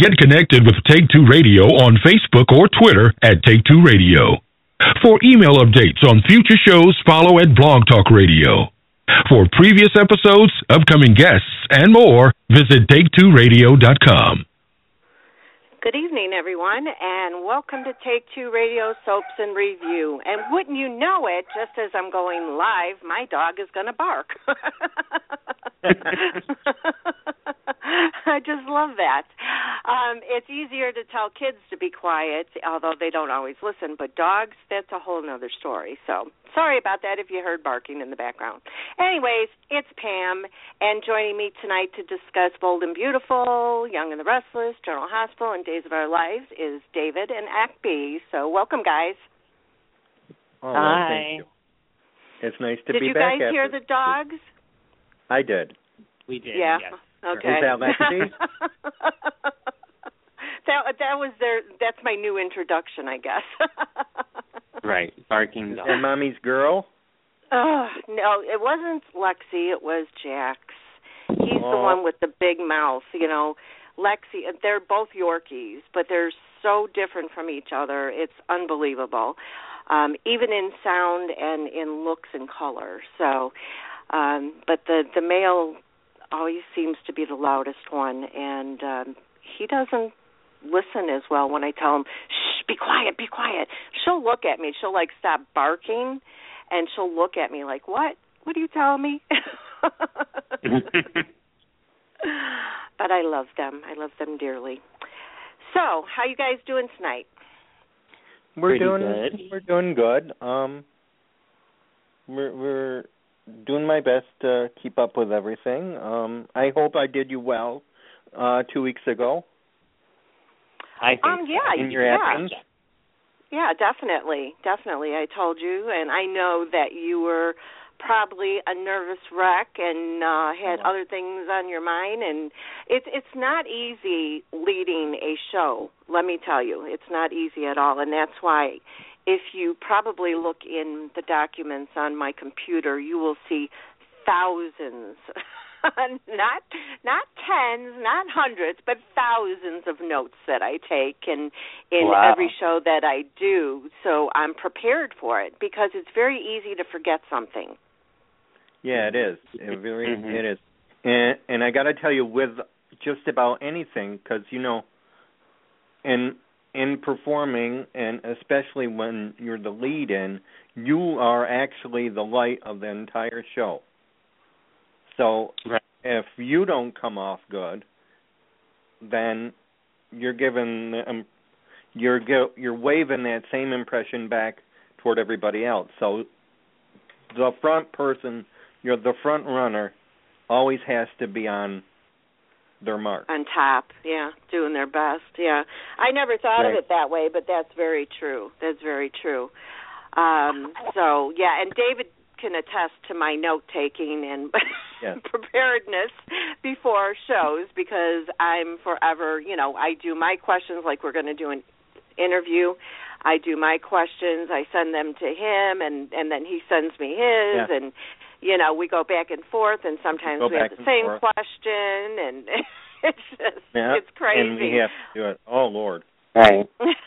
Get connected with Take Two Radio on Facebook or Twitter at Take Two Radio. For email updates on future shows, follow at Blog Talk Radio. For previous episodes, upcoming guests, and more, visit Take2Radio.com. Good evening, everyone, and welcome to Take Two Radio Soaps and Review. And wouldn't you know it, just as I'm going live, my dog is going to bark. I just love that. It's easier to tell kids to be quiet, although they don't always listen, but dogs, that's a whole other story. So sorry about that if you heard barking in the background. Anyways, it's Pam, and joining me tonight to discuss Bold and Beautiful, Young and the Restless, General Hospital, and Days of Our Lives is David and Akby. So welcome, guys. Oh, Hi. Thank you. It's nice to be back. Did you guys hear the dogs? I did. We did, Yeah. yes. Okay. Is that Lexi? That's my new introduction, I guess. Right, barking dog. And Mommy's girl? No, it wasn't Lexi, it was Jax. He's the one with the big mouth, you know. Lexi, they're both Yorkies, but they're so different from each other. It's unbelievable, even in sound and in looks and color. So, but the male always seems to be the loudest one, and he doesn't listen as well when I tell him, shh, be quiet, be quiet. She'll look at me. She'll, like, stop barking, and she'll look at me like, what? What are you telling me? But I love them. I love them dearly. So, how you guys doing tonight? We're Pretty doing good. We're doing good. We're doing my best to keep up with everything. I hope I did you well 2 weeks ago. I think In your absence. Yeah, definitely. I told you, and I know that you were probably a nervous wreck and had other things on your mind, and it's not easy leading a show, let me tell you. It's not easy at all, and that's why if you probably look in the documents on my computer, you will see thousands, not tens, not hundreds, but thousands of notes that I take in every show that I do, so I'm prepared for it because it's very easy to forget something. Yeah, it is. It is. And I got to tell you, with just about anything, because, you know, in performing, and especially when you're the lead in, you are actually the light of the entire show. So if you don't come off good, then you're giving you're waving that same impression back toward everybody else. So the front person, the front runner, always has to be on their mark. On top, yeah, doing their best, yeah. I never thought of it that way, but that's very true. That's very true. So, yeah, and David can attest to my note-taking and preparedness before shows because I'm forever, you know, I do my questions like we're going to do an interview. I do my questions. I send them to him, and then he sends me his, and you know, we go back and forth, and sometimes we have the same question, and it's just, it's crazy. And we have to do it. Oh, Lord. Right.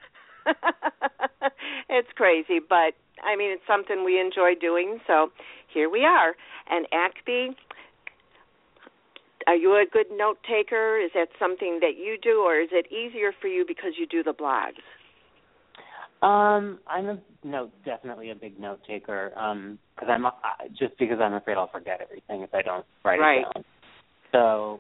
It's crazy, but, I mean, it's something we enjoy doing, so here we are. And Akby, are you a good note taker? Is that something that you do, or is it easier for you because you do the blogs? I'm definitely a big note taker. Because I'm afraid I'll forget everything if I don't write it down. So,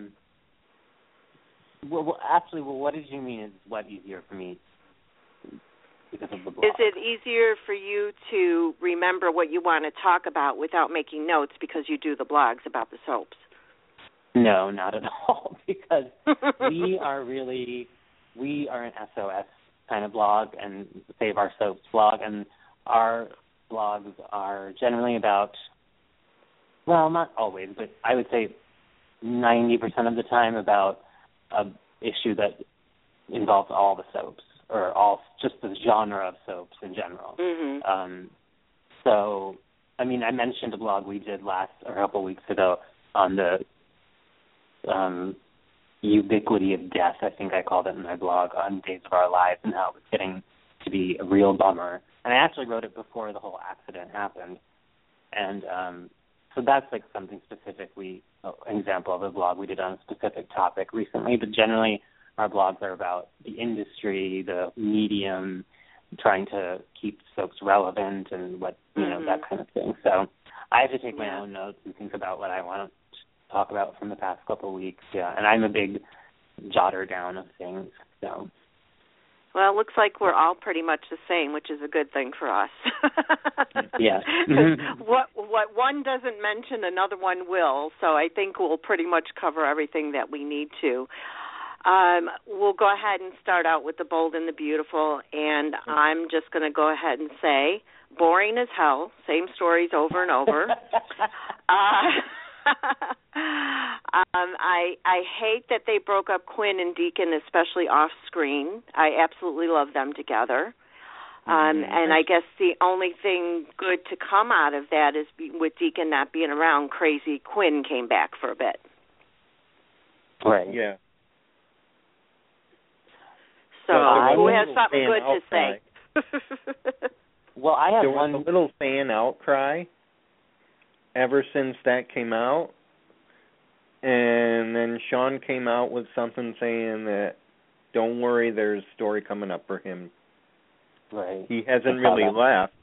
what did you mean? Is what easier for me because of the blog? Is it easier for you to remember what you want to talk about without making notes because you do the blogs about the soaps? No, not at all. Because we are an SOS kind of blog and Save Our Soaps blog, and our blogs are generally about, well, not always, but I would say 90% of the time about an issue that involves all the soaps, or just the genre of soaps in general. Mm-hmm. So, I mean, I mentioned a blog we did a couple weeks ago on the ubiquity of death, I think I called it in my blog, on Days of Our Lives, and how it was getting to be a real bummer. And I actually wrote it before the whole accident happened. And so that's like something specific, an example of a blog we did on a specific topic recently. But generally, our blogs are about the industry, the medium, trying to keep soaps relevant and what, that kind of thing. So I have to take my own notes and think about what I want to talk about from the past couple of weeks. Yeah, and I'm a big jotter down of things. So. Well, it looks like we're all pretty much the same, which is a good thing for us. Yeah. What one doesn't mention, another one will. So I think we'll pretty much cover everything that we need to. We'll go ahead and start out with The Bold and the Beautiful, and I'm just going to go ahead and say, boring as hell, same stories over and over. I hate that they broke up Quinn and Deacon, especially off screen. I absolutely love them together. And I guess the only thing good to come out of that is with Deacon not being around, crazy Quinn came back for a bit. Right. Yeah. So who has something good to say? Well, I have there was a little fan outcry ever since that came out. And then Sean came out with something saying that, don't worry, there's a story coming up for him. Right. He hasn't really left.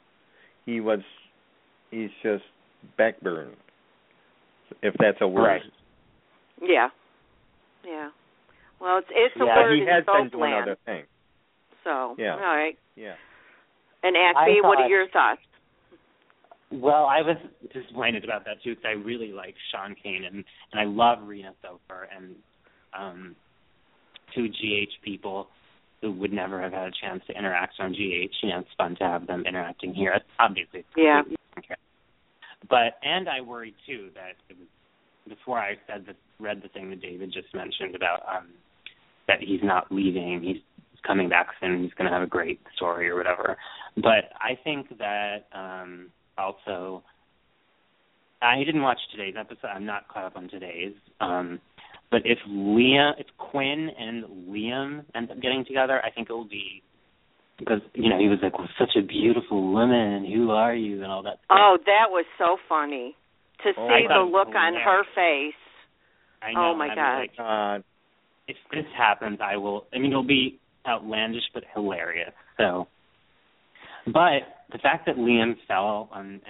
He's just backburned, if that's a word. Right. Yeah. Yeah. Well, it's a word he has in been soap doing land. other things. So, yeah. All right. Yeah. And Acme, what are your thoughts? Well, I was disappointed about that, too, because I really like Sean Kane, and I love Rena Sofer, and two GH people who would never have had a chance to interact on GH. It's fun to have them interacting here. Obviously, it's and I worried, too, that it was before I read the thing that David just mentioned about that he's not leaving, he's coming back soon, he's going to have a great story or whatever. But I think that also, I didn't watch today's episode. I'm not caught up on today's. But if Quinn and Liam end up getting together, I think it will be because he was like, well, such a beautiful woman. Who are you and all that stuff. Oh, that was so funny to see the look on her face. I know. Oh my God! If this happens, I will. I mean, it'll be outlandish but hilarious. So. But the fact that Liam fell and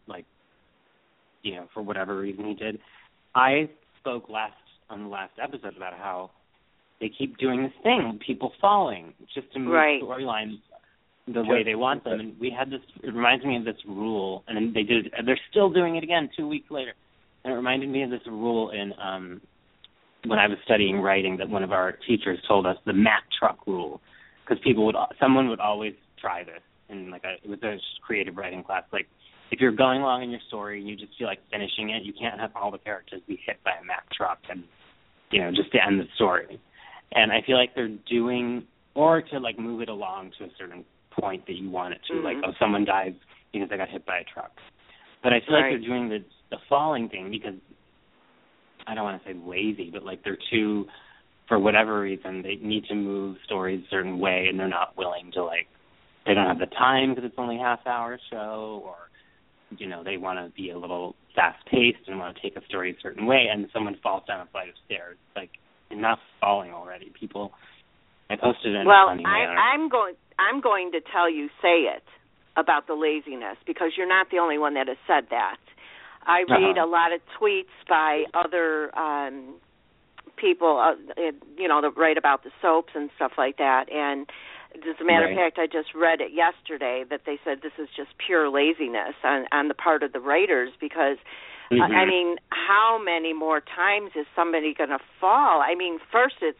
for whatever reason he did, I spoke on the last episode about how they keep doing this thing, people falling, just to move storylines the way they want them. And we had this, it reminds me of this rule, and then they're still doing it again 2 weeks later. And it reminded me of this rule in when I was studying writing that one of our teachers told us, the Mack truck rule, because someone would always try this. And it was a creative writing class. Like, if you're going along in your story and you just feel like finishing it, you can't have all the characters be hit by a Mack truck and, just to end the story. And I feel like they're doing, or to move it along to a certain point that you want it to, someone dies because they got hit by a truck. But I feel like they're doing the falling thing because I don't want to say lazy, but they're too, for whatever reason, they need to move stories a certain way and they're not willing to they don't have the time because it's only a half-hour show, or, they want to be a little fast-paced and want to take a story a certain way, and someone falls down a flight of stairs. Enough falling already. People, I posted it. Well, I'm going to tell you, say it about the laziness, because you're not the only one that has said that. I read a lot of tweets by other people, that write about the soaps and stuff like that, and as a matter of fact, I just read it yesterday that they said this is just pure laziness on the part of the writers because, I mean, how many more times is somebody going to fall? I mean, first it's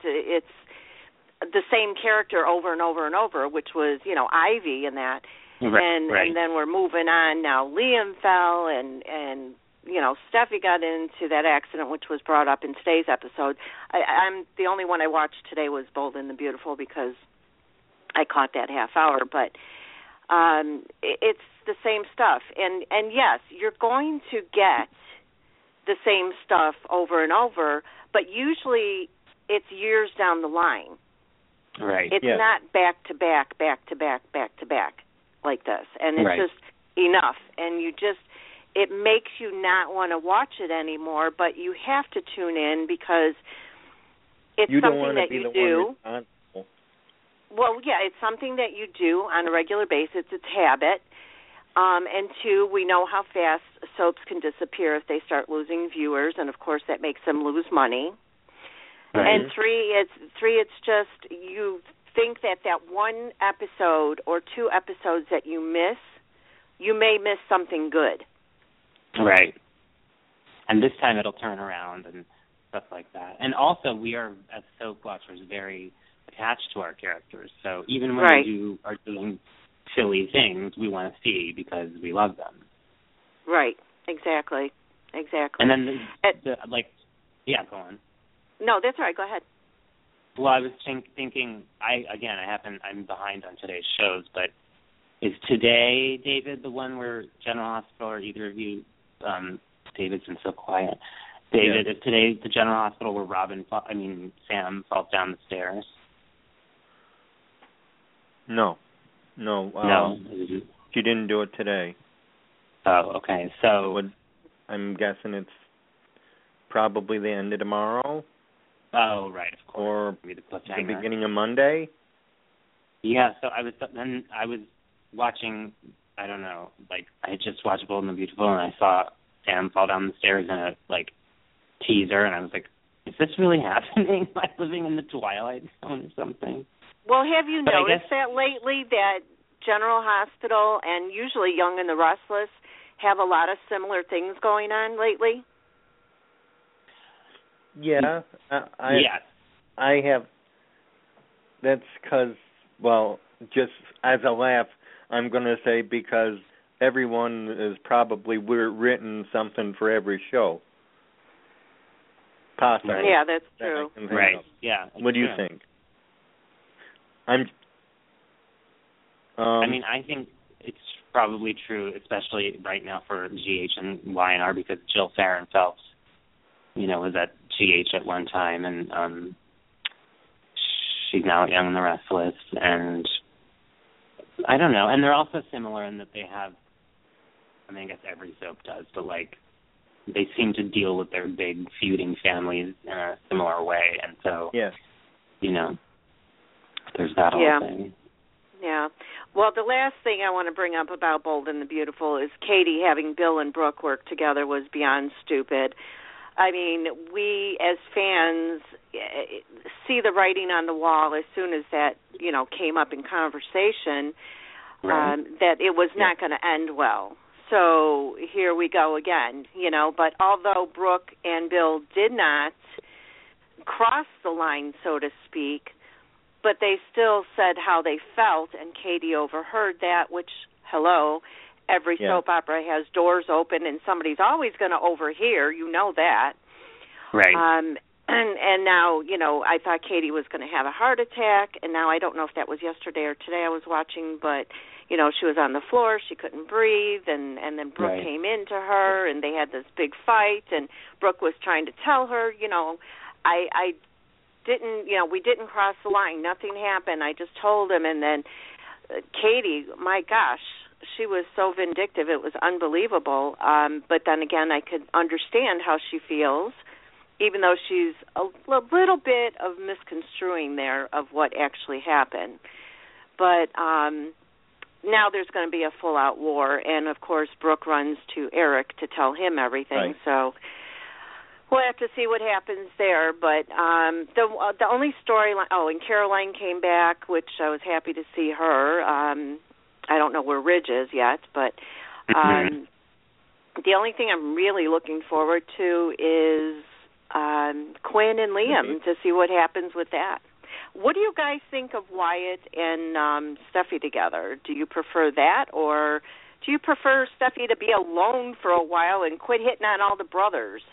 the same character over and over and over, which was, Ivy and that. And then we're moving on. Now Liam fell and Steffi got into that accident, which was brought up in today's episode. I'm the only one I watched today was Bold and the Beautiful because I caught that half hour, but it's the same stuff. And yes, you're going to get the same stuff over and over, but usually it's years down the line. Right. It's not back to back like this, and it's just enough. And it makes you not want to watch it anymore, but you have to tune in because it's something that you do. Well, yeah, it's something that you do on a regular basis. It's habit. And 2, we know how fast soaps can disappear if they start losing viewers, and of course that makes them lose money. Right. And 3, it's just you think that one episode or 2 episodes that you miss, you may miss something good. Right. And this time it'll turn around and stuff like that. And also, we are, as soap watchers, very attached to our characters. So even when we are doing silly things, we want to see because we love them. Right. Exactly. And then, go on. No, that's all right. Go ahead. Well, I was thinking, I'm behind on today's shows, but is today, David, the one where General Hospital, or either of you, David's been so quiet. David, is today the General Hospital where Sam falls down the stairs? No. No. She didn't do it today. Oh, okay. So I'm guessing it's probably the end of tomorrow. Oh, right, of course. Or the beginning of Monday. Yeah. So I was watching. I don't know. I had just watched Bold and the Beautiful, and I saw Sam fall down the stairs in a teaser, and I was like, "Is this really happening? Am I living in the Twilight Zone or something?" Well, have you noticed that lately that General Hospital and usually Young and the Restless have a lot of similar things going on lately? Yeah. Yes. I have. That's because, just as a laugh, I'm going to say because everyone has probably written something for every show. Possibly. Yeah, that's true. Right. Yeah. What do you think? I think it's probably true, especially right now for GH and YNR, because Jill Farron Phelps, was at GH at one time, and she's now at Young and the Restless, and I don't know. And they're also similar in that they have, I guess every soap does, but they seem to deal with their big feuding families in a similar way, and so, there's that whole thing. Yeah. Well, the last thing I want to bring up about Bold and the Beautiful is Katie having Bill and Brooke work together was beyond stupid. We as fans see the writing on the wall as soon as that, came up in conversation, that it was not going to end well. So here we go again, But although Brooke and Bill did not cross the line, so to speak, but they still said how they felt, and Katie overheard that, which, every soap opera has doors open, and somebody's always going to overhear, that. Right. And now, I thought Katie was going to have a heart attack, and now I don't know if that was yesterday or today I was watching, but, she was on the floor, she couldn't breathe, and then Brooke came into her, and they had this big fight, and Brooke was trying to tell her, I didn't, we didn't cross the line. Nothing happened. I just told him. And then Katie, my gosh, she was so vindictive. It was unbelievable. But then again, I could understand how she feels, even though she's a little bit of misconstruing there of what actually happened. But now there's going to be a full-out war. And, of course, Brooke runs to Eric to tell him everything. Right. So we'll have to see what happens there, but the only storyline. Oh, and Caroline came back, which I was happy to see her. I don't know where Ridge is yet, but the only thing I'm really looking forward to is Quinn and Liam to see what happens with that. What do you guys think of Wyatt and Steffi together? Do you prefer that, or do you prefer Steffi to be alone for a while and quit hitting on all the brothers?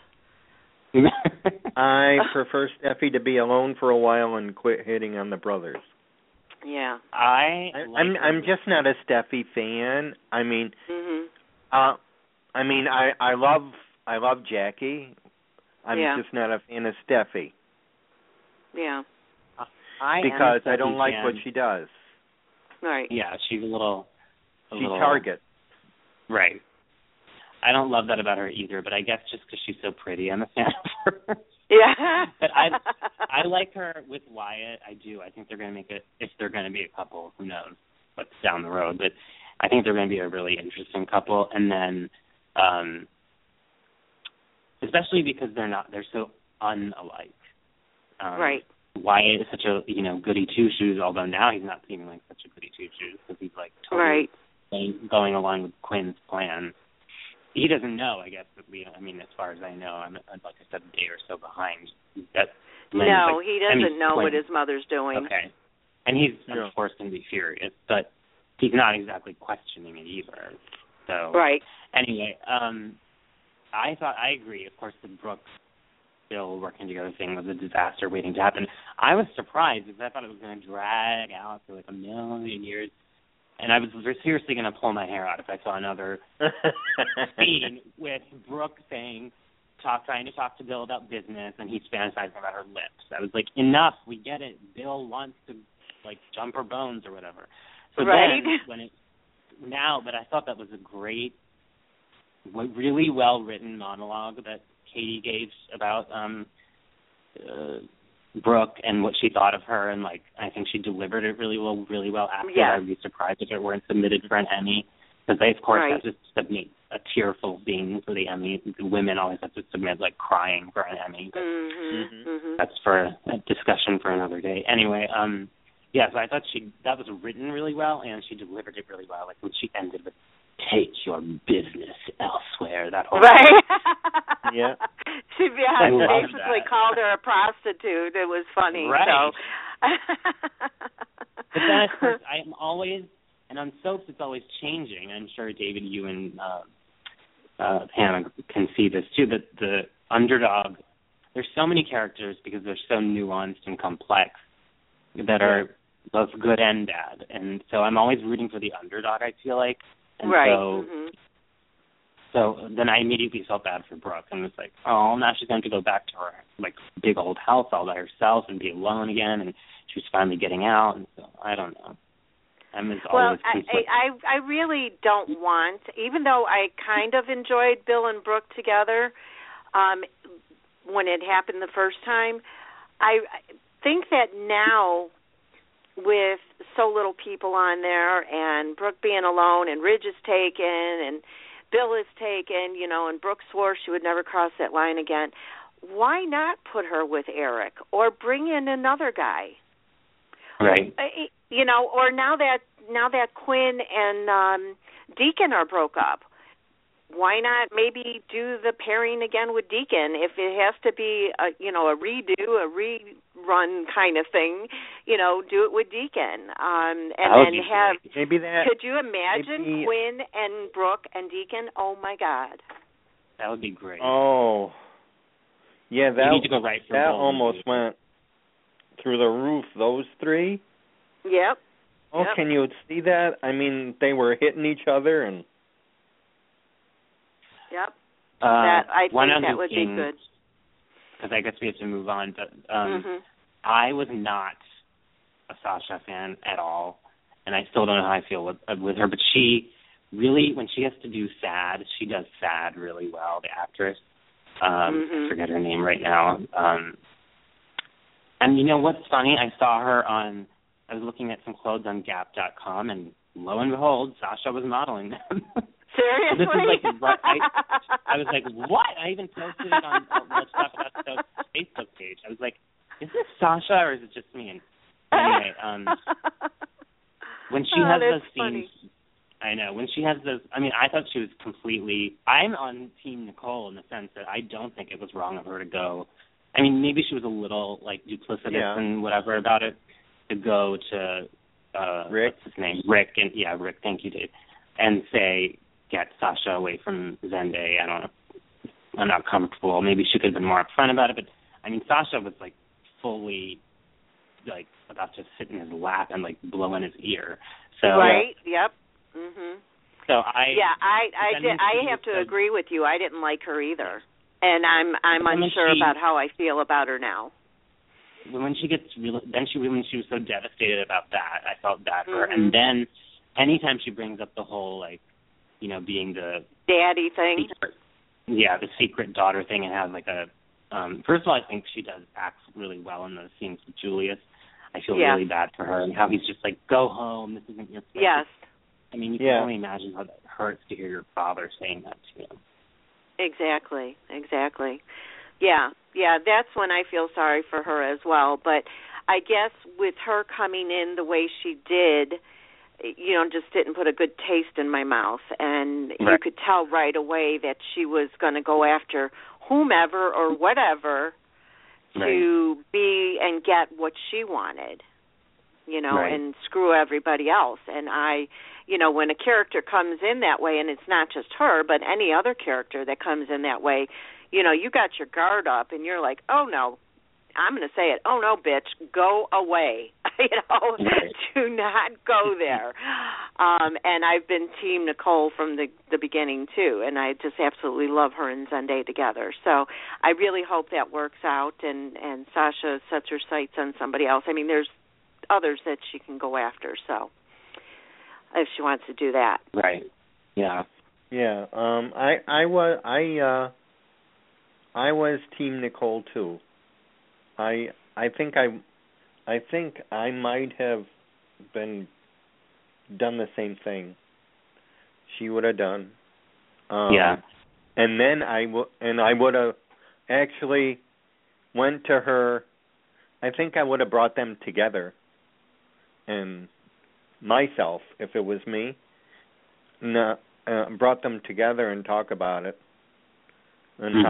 I prefer Steffi to be alone for a while and quit hitting on the brothers. Yeah. I'm just not a Steffi fan. I love Jackie. I'm just not a fan of Steffi. Yeah. Because I don't like what she does. Right. Yeah, she's a little target. Right. I don't love that about her either, but I guess just because she's so pretty, I'm a fan of her. Yeah. But I like her with Wyatt. I do. I think they're going to make it, if they're going to be a couple, who knows what's down the road. But I think they're going to be a really interesting couple. And then, especially because they're so unalike. Right. Wyatt is such a, goody two-shoes, although now he's not seeming like such a goody two-shoes because he's like totally going along with Quinn's plan. He doesn't know, I guess, that as far as I know, I'm, like I said, a day or so behind. No, he doesn't know what his mother's doing. Okay. And he's, of course, going to be furious, but he's not exactly questioning it either. So, right. Anyway, I agree. Of course, the Brooks still working together thing was a disaster waiting to happen. I was surprised because I thought it was going to drag out for like a million years. And I was seriously going to pull my hair out if I saw another scene with Brooke trying to talk to Bill about business, and he's fantasizing about her lips. I was like, enough, we get it. Bill wants to, jump her bones or whatever. So then, but I thought that was a great, really well-written monologue that Katie gave about Brooke and what she thought of her, and I think she delivered it really well after. Yeah. I'd be surprised if it weren't submitted for an Emmy, because they of course have to submit a tearful scene for the Emmy. The women always have to submit crying for an Emmy. That's for a discussion for another day. Anyway, so I thought that was written really well, and she delivered it really well. When she ended with "Take your business elsewhere," that whole yeah. She basically called her a prostitute. It was funny. Right. So. But then, of course, I'm always, and on soaps, it's always changing. I'm sure, David, you and Hannah can see this too, that the underdog, there's so many characters because they're so nuanced and complex that are both good and bad. And so I'm always rooting for the underdog, I feel like. And so then I immediately felt bad for Brooke and was like, oh, now she's going to go back to her big old house all by herself and be alone again, and she's finally getting out. And so I don't know. I really don't want, even though I kind of enjoyed Bill and Brooke together when it happened the first time, I think that now with so little people on there and Brooke being alone and Ridge is taken and Bill is taken, and Brooke swore she would never cross that line again, why not put her with Eric or bring in another guy? Right. Or now that Quinn and Deacon are broke up, why not maybe do the pairing again with Deacon? If it has to be a redo, a rerun kind of thing, do it with Deacon. And then have maybe that. Could you imagine Quinn and Brooke and Deacon? Oh my God, that would be great. Oh, yeah, that need to go right for that almost went through the roof. Those three. Yep. Oh, yep. Can you see that? I mean, they were hitting each other and. Yep. I think that would be good. Because I guess we have to move on, but I was not a Sasha fan at all, and I still don't know how I feel with her, but she really, when she has to do sad, she does sad really well, the actress. I forget her name right now. And you know what's funny? I was looking at some clothes on Gap.com, and lo and behold, Sasha was modeling them. Seriously? This is I was like, what? I even posted it on Let's Talk About Soap's Facebook page. I was like, is this Sasha or is it just me? And anyway, when she has those scenes, I know, when she has those, I thought she was I'm on Team Nicole in the sense that I don't think it was wrong of her to go. Maybe she was a little, duplicitous and whatever about it, to go to, Rick? What's his name? Rick, Rick, thank you, Dave, and say, get Sasha away from Zende. I don't know. I'm not comfortable. Maybe she could have been more upfront about it, but Sasha was fully about to sit in his lap and blow in his ear. So right. Yep. Mhm. So I have to agree with you. I didn't like her either, and I'm unsure about how I feel about her now. when she gets when she was so devastated about that, I felt bad for her. And then anytime she brings up the whole being the daddy thing, the secret daughter thing, and has like a first of all, I think she does act really well in those scenes with Julius. I feel really bad for her and how he's just like, go home, this isn't your place. Yes. I mean, you can only imagine how that hurts to hear your father saying that to you. Exactly. Yeah, that's when I feel sorry for her as well. But I guess with her coming in the way she did, just didn't put a good taste in my mouth. And you could tell right away that she was going to go after whomever or whatever to be and get what she wanted, and screw everybody else. And when a character comes in that way, and it's not just her, but any other character that comes in that way, you got your guard up and you're like, oh no, I'm going to say it, oh no, bitch, go away. Do not go there. And I've been Team Nicole from the beginning too, and I just absolutely love her and Zendaya together. So I really hope that works out and Sasha sets her sights on somebody else. I mean, there's others that she can go after, so if she wants to do that. Right. Yeah. Yeah. I was Team Nicole too. I think I might have done the same thing she would have done. And then I would have actually went to her. I think I would have brought them together, and myself, if it was me, brought them together and talk about it, and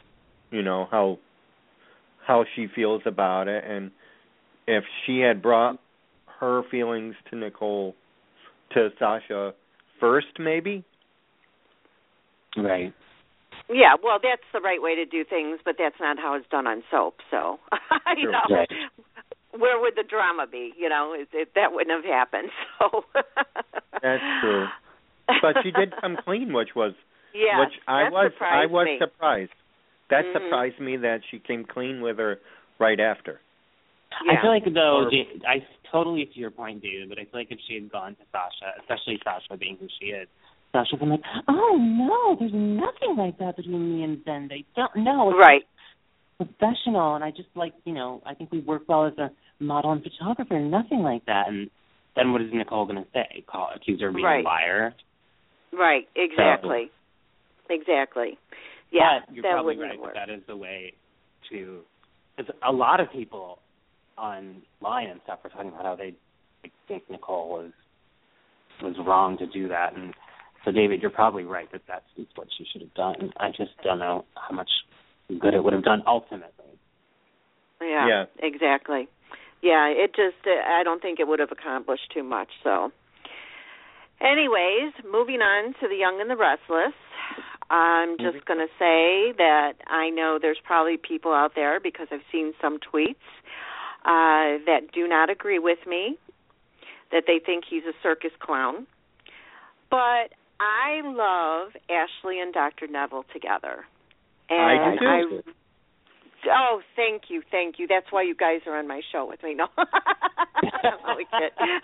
how she feels about it, and if she had brought her feelings to Sasha first, maybe. Right. Yeah, well, that's the right way to do things, but that's not how it's done on soap. So, Right. Where would the drama be? That wouldn't have happened. So that's true. But she did come clean, which I was surprised. That surprised me that she came clean with her right after. Yeah. I feel like, though, I totally to your point, David, but I feel like if she had gone to Sasha, especially Sasha being who she is, Sasha would have been like, oh, no, there's nothing like that between me and Ben. They don't know. It's right. Professional, and I just I think we work well as a model and photographer, nothing like that. And then what is Nicole going to say? Accuse her of being a liar? Right, exactly. Exactly. Yeah, but you're that probably wouldn't right. work. That is the way to. Because a lot of people online and stuff are talking about how they think Nicole was wrong to do that, and so David, you're probably right that that's what she should have done. I just don't know how much good it would have done ultimately. Yeah. Exactly. Yeah, it just I don't think it would have accomplished too much. So, anyways, moving on to The Young and the Restless. I'm just going to say that I know there's probably people out there, because I've seen some tweets, that do not agree with me, that they think he's a circus clown. But I love Ashley and Dr. Neville together. And I do. Oh, thank you. That's why you guys are on my show with me. No, I'm only kidding.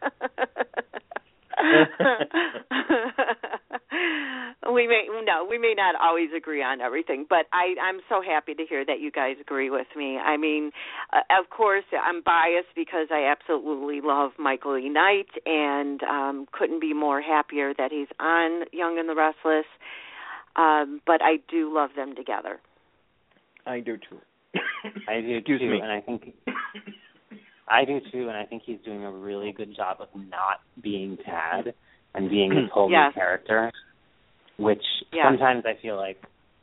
We may not always agree on everything, but I'm so happy to hear that you guys agree with me. I mean, of course, I'm biased because I absolutely love Michael E. Knight, and couldn't be more happier that he's on Young and the Restless. But I do love them together. I do too. I do too, and I think he's doing a really good job of not being Tad and being his whole new character, which sometimes I feel like,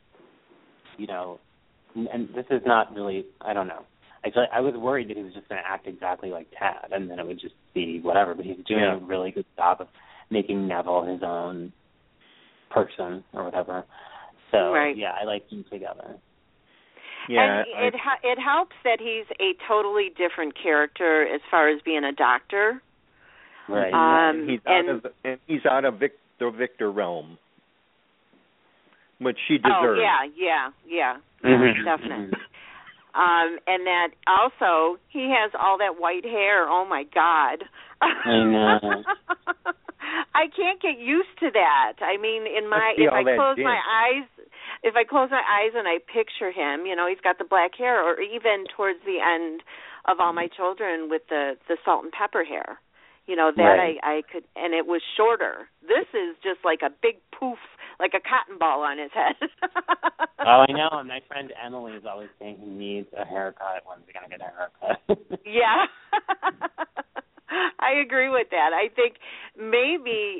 and this is not really, I don't know. I feel like I was worried that he was just going to act exactly like Tad, and then it would just be whatever, but he's doing a really good job of making Neville his own person or whatever. So, I like them together. Yeah, and it helps that he's a totally different character as far as being a doctor. Right. He's out of the Victor realm, which she deserves. Oh, yeah, definitely. And that also he has all that white hair. Oh my God. I know. I can't get used to that. I mean, if I close my eyes and I picture him, he's got the black hair, or even towards the end of All My Children with the salt and pepper hair. Right. I could, and it was shorter. This is just like a big poof, like a cotton ball on his head. Oh, I know. And my friend Emily is always saying he needs a haircut. When's he going to get a haircut? Yeah. I agree with that. I think maybe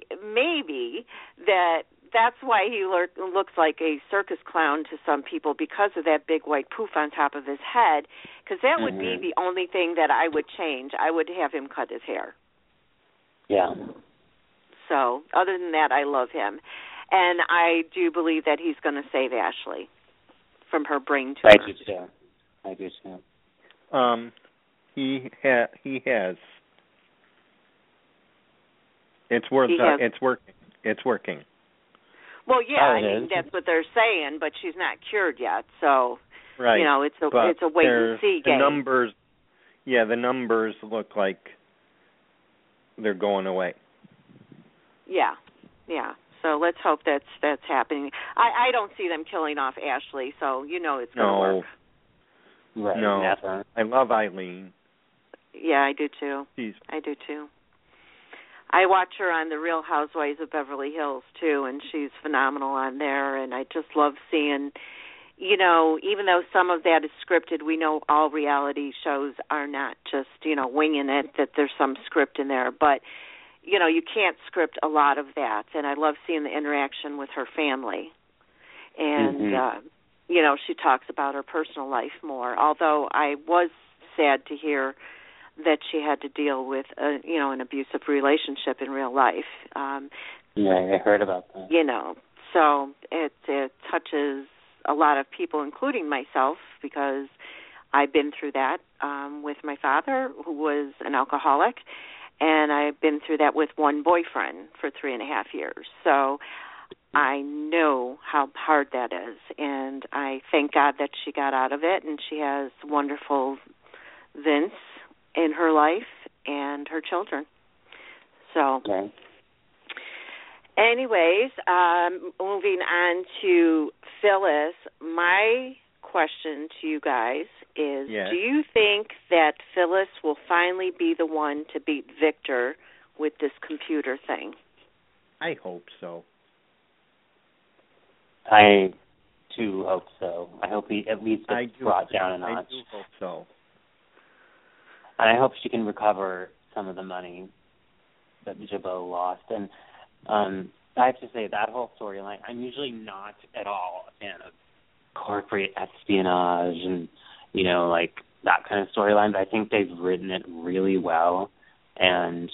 that's why he looks like a circus clown to some people, because of that big white poof on top of his head, because that would be the only thing that I would change. I would have him cut his hair. Yeah. So other than that, I love him. And I do believe that he's going to save Ashley from her brain tumor. I do too. He has. It's working. It's working. Well, yeah, that's what they're saying, but she's not cured yet. So, right. It's a wait and see game. The numbers look like they're going away. Yeah. So let's hope that's happening. I don't see them killing off Ashley, so it's going to work. Right. No. Never. I love Eileen. Yeah, I do too. I do too. I watch her on The Real Housewives of Beverly Hills too, and she's phenomenal on there. And I just love seeing, even though some of that is scripted, we know all reality shows are not just winging it. That there's some script in there, but you can't script a lot of that. And I love seeing the interaction with her family. And, she talks about her personal life more. Although I was sad to hear that she had to deal with, an abusive relationship in real life. I heard about that. So it touches a lot of people, including myself, because I've been through that with my father, who was an alcoholic. And I've been through that with one boyfriend for 3.5 years. So I know how hard that is. And I thank God that she got out of it, and she has wonderful Vince in her life and her children. So, anyways, moving on to Phyllis, my question to you guys is, do you think that Phyllis will finally be the one to beat Victor with this computer thing? I hope so. I too hope so. I hope he at least gets brought down a notch. I do hope so. And I hope she can recover some of the money that Jabot lost. And I have to say, that whole storyline, I'm usually not at all a fan of corporate espionage and, that kind of storyline, but I think they've written it really well. And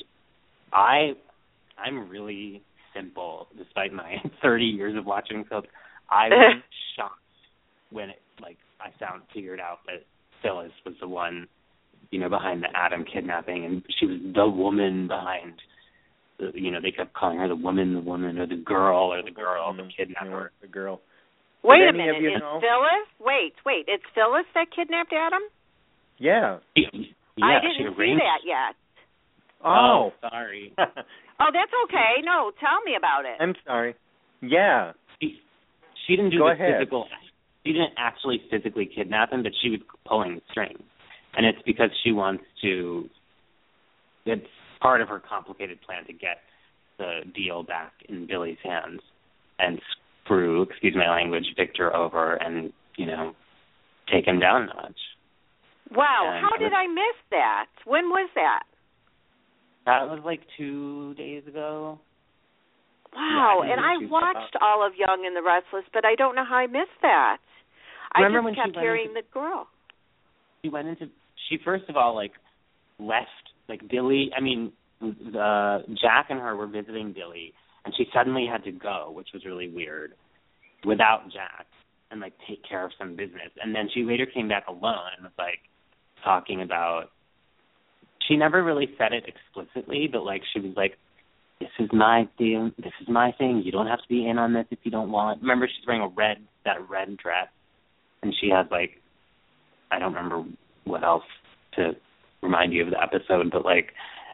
I'm really simple, despite my 30 years of watching soap. I was shocked when I figured out that Phyllis was the one, behind the Adam kidnapping, and she was the woman behind, they kept calling her the woman, or the girl, the kidnapper. The girl. Wait a minute, Phyllis? Wait, it's Phyllis that kidnapped Adam? Yeah. I didn't see that yet. Oh, sorry. Oh, that's okay. No, tell me about it. I'm sorry. Yeah. She didn't do physical. She didn't actually physically kidnap him, but she was pulling the strings. And it's because she wants to, it's part of her complicated plan to get the deal back in Billy's hands and screw, excuse my language, Victor over and, take him down a notch. Wow, and how did I miss that? When was that? That was 2 days ago. Wow, and I watched all of Young and the Restless, but I don't know how I missed that. Remember I just kept hearing the girl. She first of all, left, Billy, Jack and her were visiting Billy, and she suddenly had to go, which was really weird, without Jack, and, take care of some business. And then she later came back alone and was, talking about, she never really said it explicitly, but, she was this is my thing, you don't have to be in on this if you don't want. Remember, she's wearing that red dress, and she has, I don't remember what else to remind you of the episode, but like,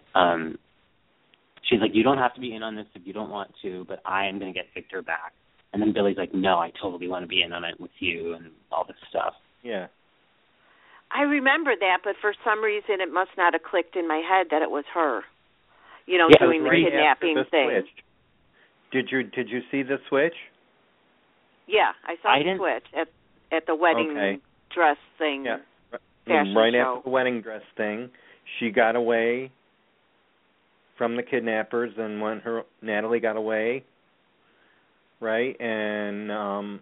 she's like, you don't have to be in on this if you don't want to, but I am going to get Victor back. And then Billy's like, no, I totally want to be in on it with you and all this stuff. Yeah. I remember that, but for some reason it must not have clicked in my head that it was her. You know, doing the kidnapping thing. Did you see the switch? Yeah, I saw the switch at the wedding dress thing. Yeah. Fashion right show. After the wedding dress thing, she got away from the kidnappers, and when Natalie got away, right, and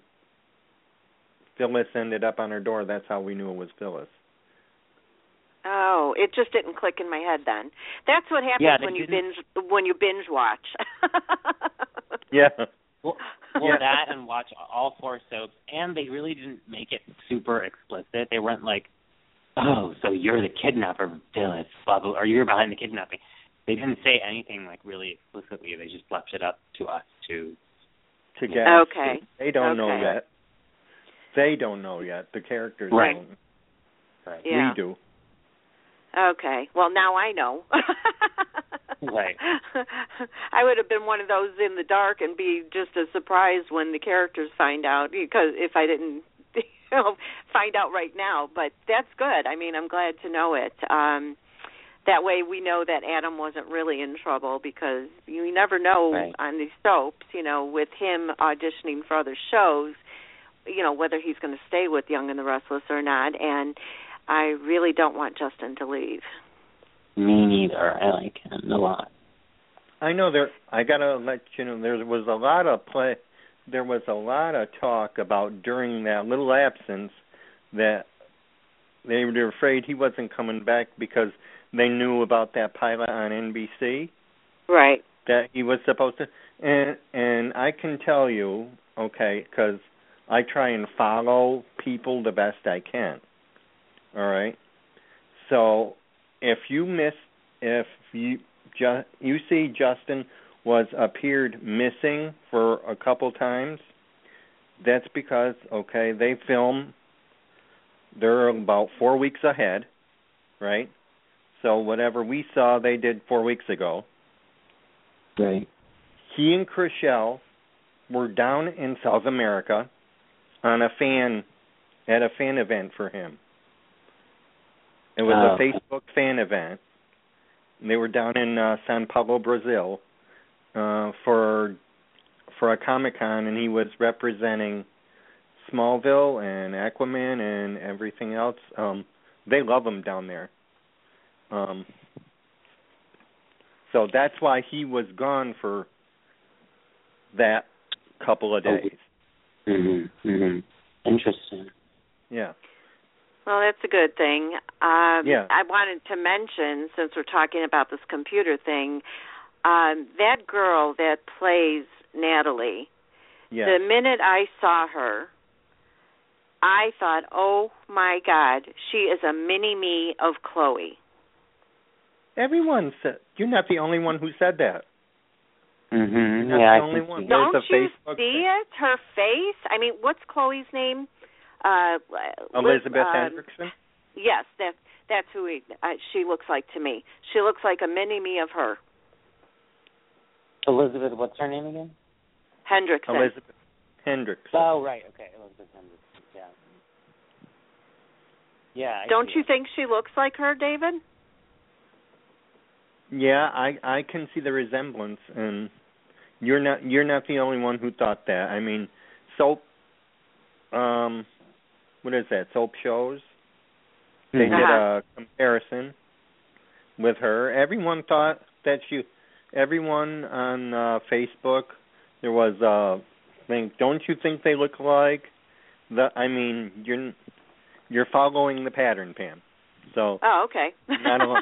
Phyllis ended up on her door. That's how we knew it was Phyllis. Oh, it just didn't click in my head then. That's what happens when you binge watch. Yeah. Well, that and watch all 4 soaps, and they really didn't make it super explicit. They weren't like, oh, so you're the kidnapper, Phyllis, blah, blah, or you're behind the kidnapping. They didn't say anything like really explicitly. They just left it up to us to guess. Okay. They don't know yet. They don't know yet. The characters don't. Right. Yeah. We do. Okay. Well, now I know. Right. I would have been one of those in the dark and be just as surprised when the characters find out, because if I didn't find out right now. But that's good. I mean, I'm glad to know it. That way we know that Adam wasn't really in trouble, because you never know on these soaps, with him auditioning for other shows, whether he's going to stay with Young and the Restless or not. And I really don't want Justin to leave. Me neither. I like him a lot. I know I gotta let you know, there was a lot of talk about during that little absence that they were afraid he wasn't coming back because they knew about that pilot on NBC. Right. That he was supposed to, and I can tell you, because I try and follow people the best I can. All right. So if you see Justin appeared missing for a couple times, that's because they film. They're about 4 weeks ahead, right? So whatever we saw, they did 4 weeks ago. Right. He and Chriselle were down in South America at a fan event for him. It was a Facebook fan event. They were down in São Paulo, Brazil, for a Comic-Con, and he was representing Smallville and Aquaman and everything else. They love him down there. So that's why he was gone for that couple of days. Interesting. Yeah. Well, that's a good thing. I wanted to mention, since we're talking about this computer thing, that girl that plays Natalie, the minute I saw her, I thought, oh, my God, she is a mini-me of Chloe. Everyone said, you're not the only one who said that. Mm-hmm. You're not the only one. Don't you see it? Her face? I mean, what's Chloe's name? Elizabeth Hendrickson? Yes, that's who she looks like to me. She looks like a mini-me of her. Elizabeth, what's her name again? Hendrickson. Elizabeth Hendrickson. Oh, right, okay, Elizabeth Hendrickson, yeah. Yeah. Don't you think she looks like her, David? Yeah, I can see the resemblance, and you're not the only one who thought that. I mean, soap. What is that? Soap shows. They did a comparison with her. Everyone thought that everyone on Facebook, there was a thing. Don't you think they look like? I mean, you're following the pattern, Pam. So. Oh, okay. Not alone.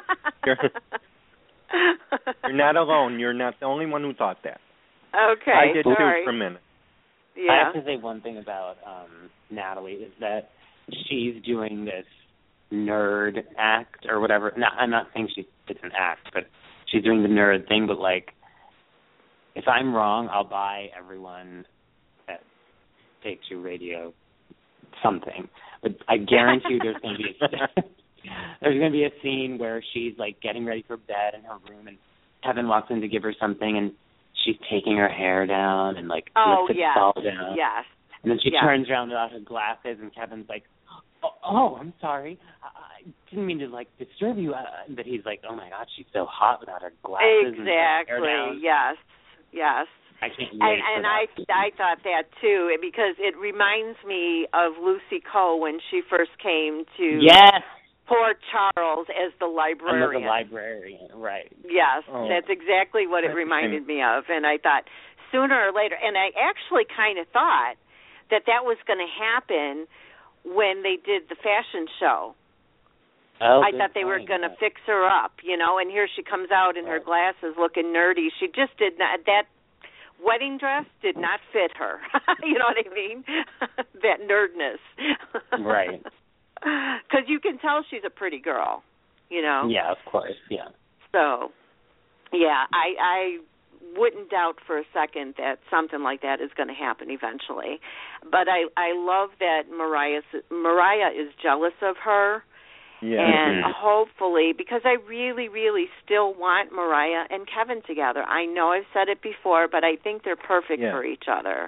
You're not alone. You're not the only one who thought that. Okay. I did too for a minute. Yeah. I have to say one thing about Natalie is that she's doing this nerd act or whatever. No, I'm not saying it's an act, but she's doing the nerd thing. But like, if I'm wrong, I'll buy everyone at Take Two Radio something. But I guarantee you there's going to be a scene where she's like getting ready for bed in her room, and Kevin walks in to give her something, and she's taking her hair down and like lets it fall down. Yes. And then she turns around without her glasses, and Kevin's like, "Oh, I'm sorry. I didn't mean to like disturb you." But he's like, "Oh my God, she's so hot without her glasses." Exactly. And her hair down. Yes. I can't wait for that. I thought that too, because it reminds me of Lucy Coe when she first came to Port Charles as the librarian. The librarian, right. Yes, that's exactly what it reminded me of. And I thought sooner or later, and I actually kind of thought that was going to happen when they did the fashion show. I thought they were going to fix her up, and here she comes out in her glasses looking nerdy. She just did not, that wedding dress did not fit her. You know what I mean? That nerdness. Right. Because you can tell she's a pretty girl, Yeah, of course, yeah. So, yeah, I wouldn't doubt for a second that something like that is going to happen eventually. But I love that Mariah is jealous of her. Yeah. And hopefully, because I really, really still want Mariah and Kevin together. I know I've said it before, but I think they're perfect for each other.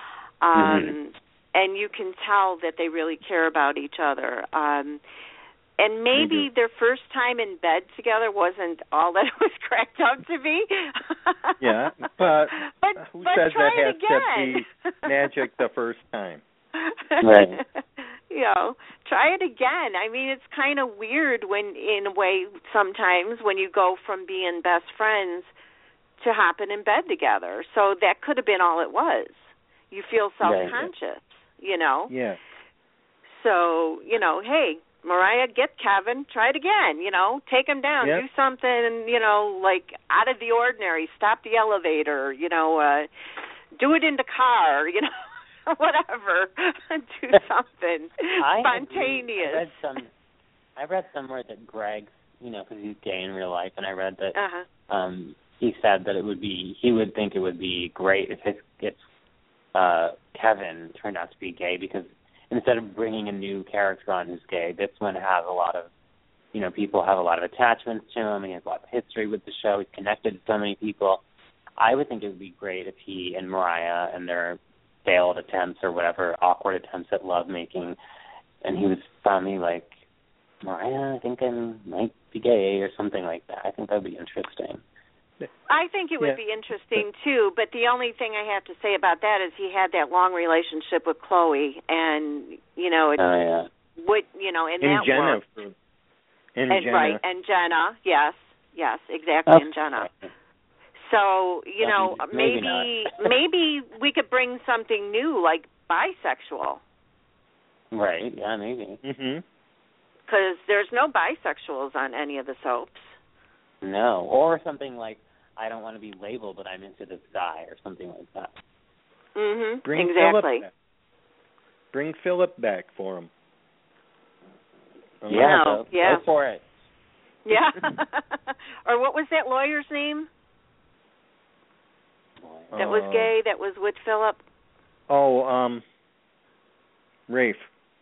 And you can tell that they really care about each other. And maybe their first time in bed together wasn't all that it was cracked up to be. Yeah, but who says try that has it again. to be magic the first time? Right. Try it again. I mean, it's kind of weird when, in a way, sometimes when you go from being best friends to hopping in bed together. So that could have been all it was. You feel self-conscious, Yeah. So, hey, Mariah, get Kevin, try it again, take him down, do something, like out of the ordinary, stop the elevator, do it in the car, whatever, do something spontaneous. I read somewhere that Greg, because he's gay in real life, and I read that he said that he would think it would be great if Kevin turned out to be gay, because instead of bringing a new character on who's gay, this one has a lot of, people have a lot of attachments to him, and he has a lot of history with the show. He's connected to so many people. I would think it would be great if he and Mariah and their failed attempts or whatever, awkward attempts at lovemaking, and he was finally like, Mariah, I think I might be gay or something like that. I think that would be interesting. I think it would be interesting too, but the only thing I have to say about that is he had that long relationship with Chloe, and and that Jenna. worked. Jenna. Right, and Jenna, yes, exactly, and Jenna. So maybe we could bring something new like bisexual. Right. Yeah, maybe. Because there's no bisexuals on any of the soaps. No, or something like, I don't want to be labeled, but I'm into this guy, or something like that. Exactly. Bring Philip back for him. Go for it. Yeah. Or what was that lawyer's name? That was gay, that was with Philip? Rafe.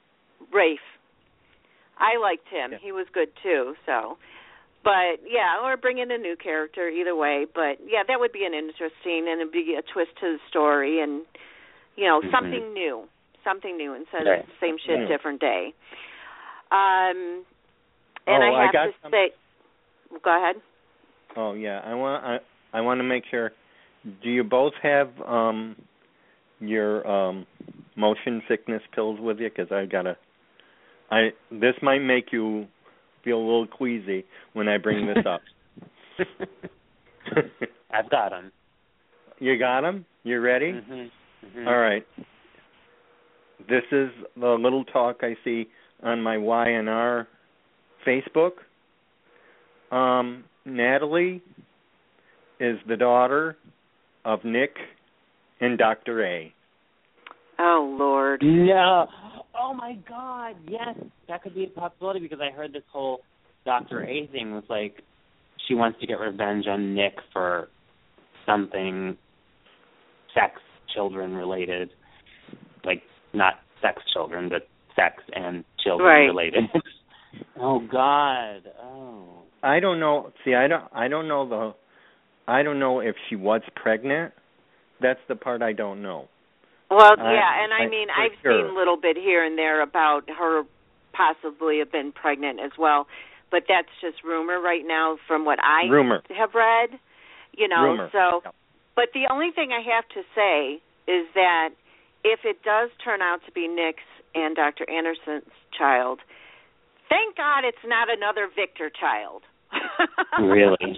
I liked him. Yeah. He was good too, so... But, or bring in a new character, either way. But, that would be an interesting, and it'd be a twist to the story, and, something new instead of the same shit, different day. And I have to say, go ahead. Oh, yeah, I want to make sure, do you both have your motion sickness pills with you? Because this might make you feel a little queasy when I bring this up. I've got them. You got them? You ready? All right. This is the little talk I see on my Y&R Facebook. Natalie is the daughter of Nick and Dr. A. Oh, Lord. No. Oh, my God. Yes, that could be a possibility, because I heard this whole Dr. A thing was like she wants to get revenge on Nick for something sex, children related, like not sex children, but sex and children related. Oh God. Oh. I don't know. See, I don't know if she was pregnant. That's the part I don't know. Well, yeah, and I mean, I've seen a little bit here and there about her possibly have been pregnant as well, but that's just rumor right now from what I have read. You know, rumor. So, but the only thing I have to say is that if it does turn out to be Nick's and Dr. Anderson's child, thank God it's not another Victor child. Really?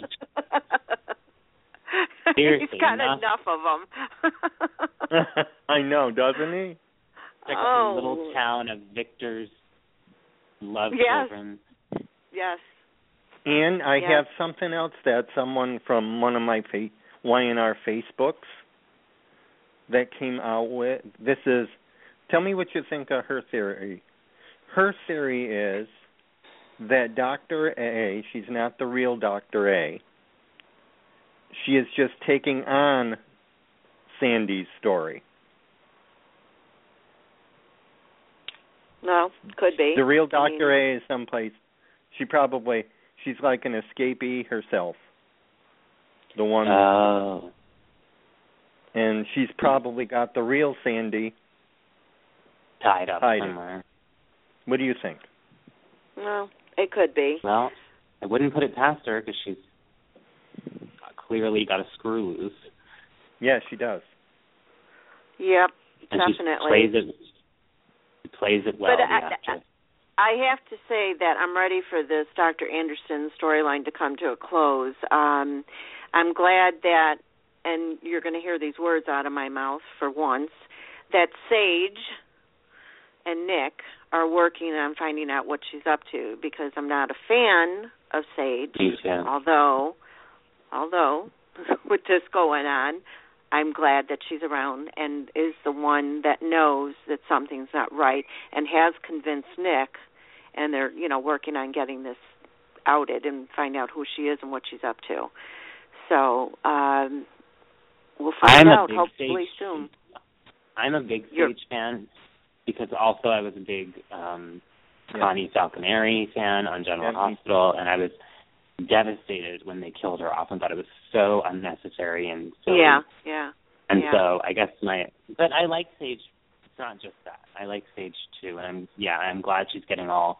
Seriously, he's got enough of them. I know, doesn't he? Like a little town of Victor's love children. Yes. And I have something else that someone from one of my YNR Facebooks that came out with. This is, tell me what you think of her theory. Her theory is that Dr. A, she's not the real Dr. A. She is just taking on Sandy's story. No, could be. The real Dr. A is someplace. She's like an escapee herself. The one. Oh. And she's probably got the real Sandy tied up somewhere. What do you think? No, it could be. Well, I wouldn't put it past her because she's clearly got a screw loose. Yeah, she does. Yep, and definitely. She plays it well. But I have to say that I'm ready for this Dr. Anderson storyline to come to a close. I'm glad that, and you're going to hear these words out of my mouth for once, that Sage and Nick are working on finding out what she's up to, because I'm not a fan of Sage, although with this going on, I'm glad that she's around and is the one that knows that something's not right and has convinced Nick, and they're, working on getting this outed and find out who she is and what she's up to. So we'll find out hopefully soon. I'm a big Sage fan because also I was a big Connie Falconeri fan on General Hospital, and I was devastated when they killed her off and thought it was so unnecessary and silly. So I guess but I like Sage. It's not just that. I like Sage too, and I'm glad she's getting all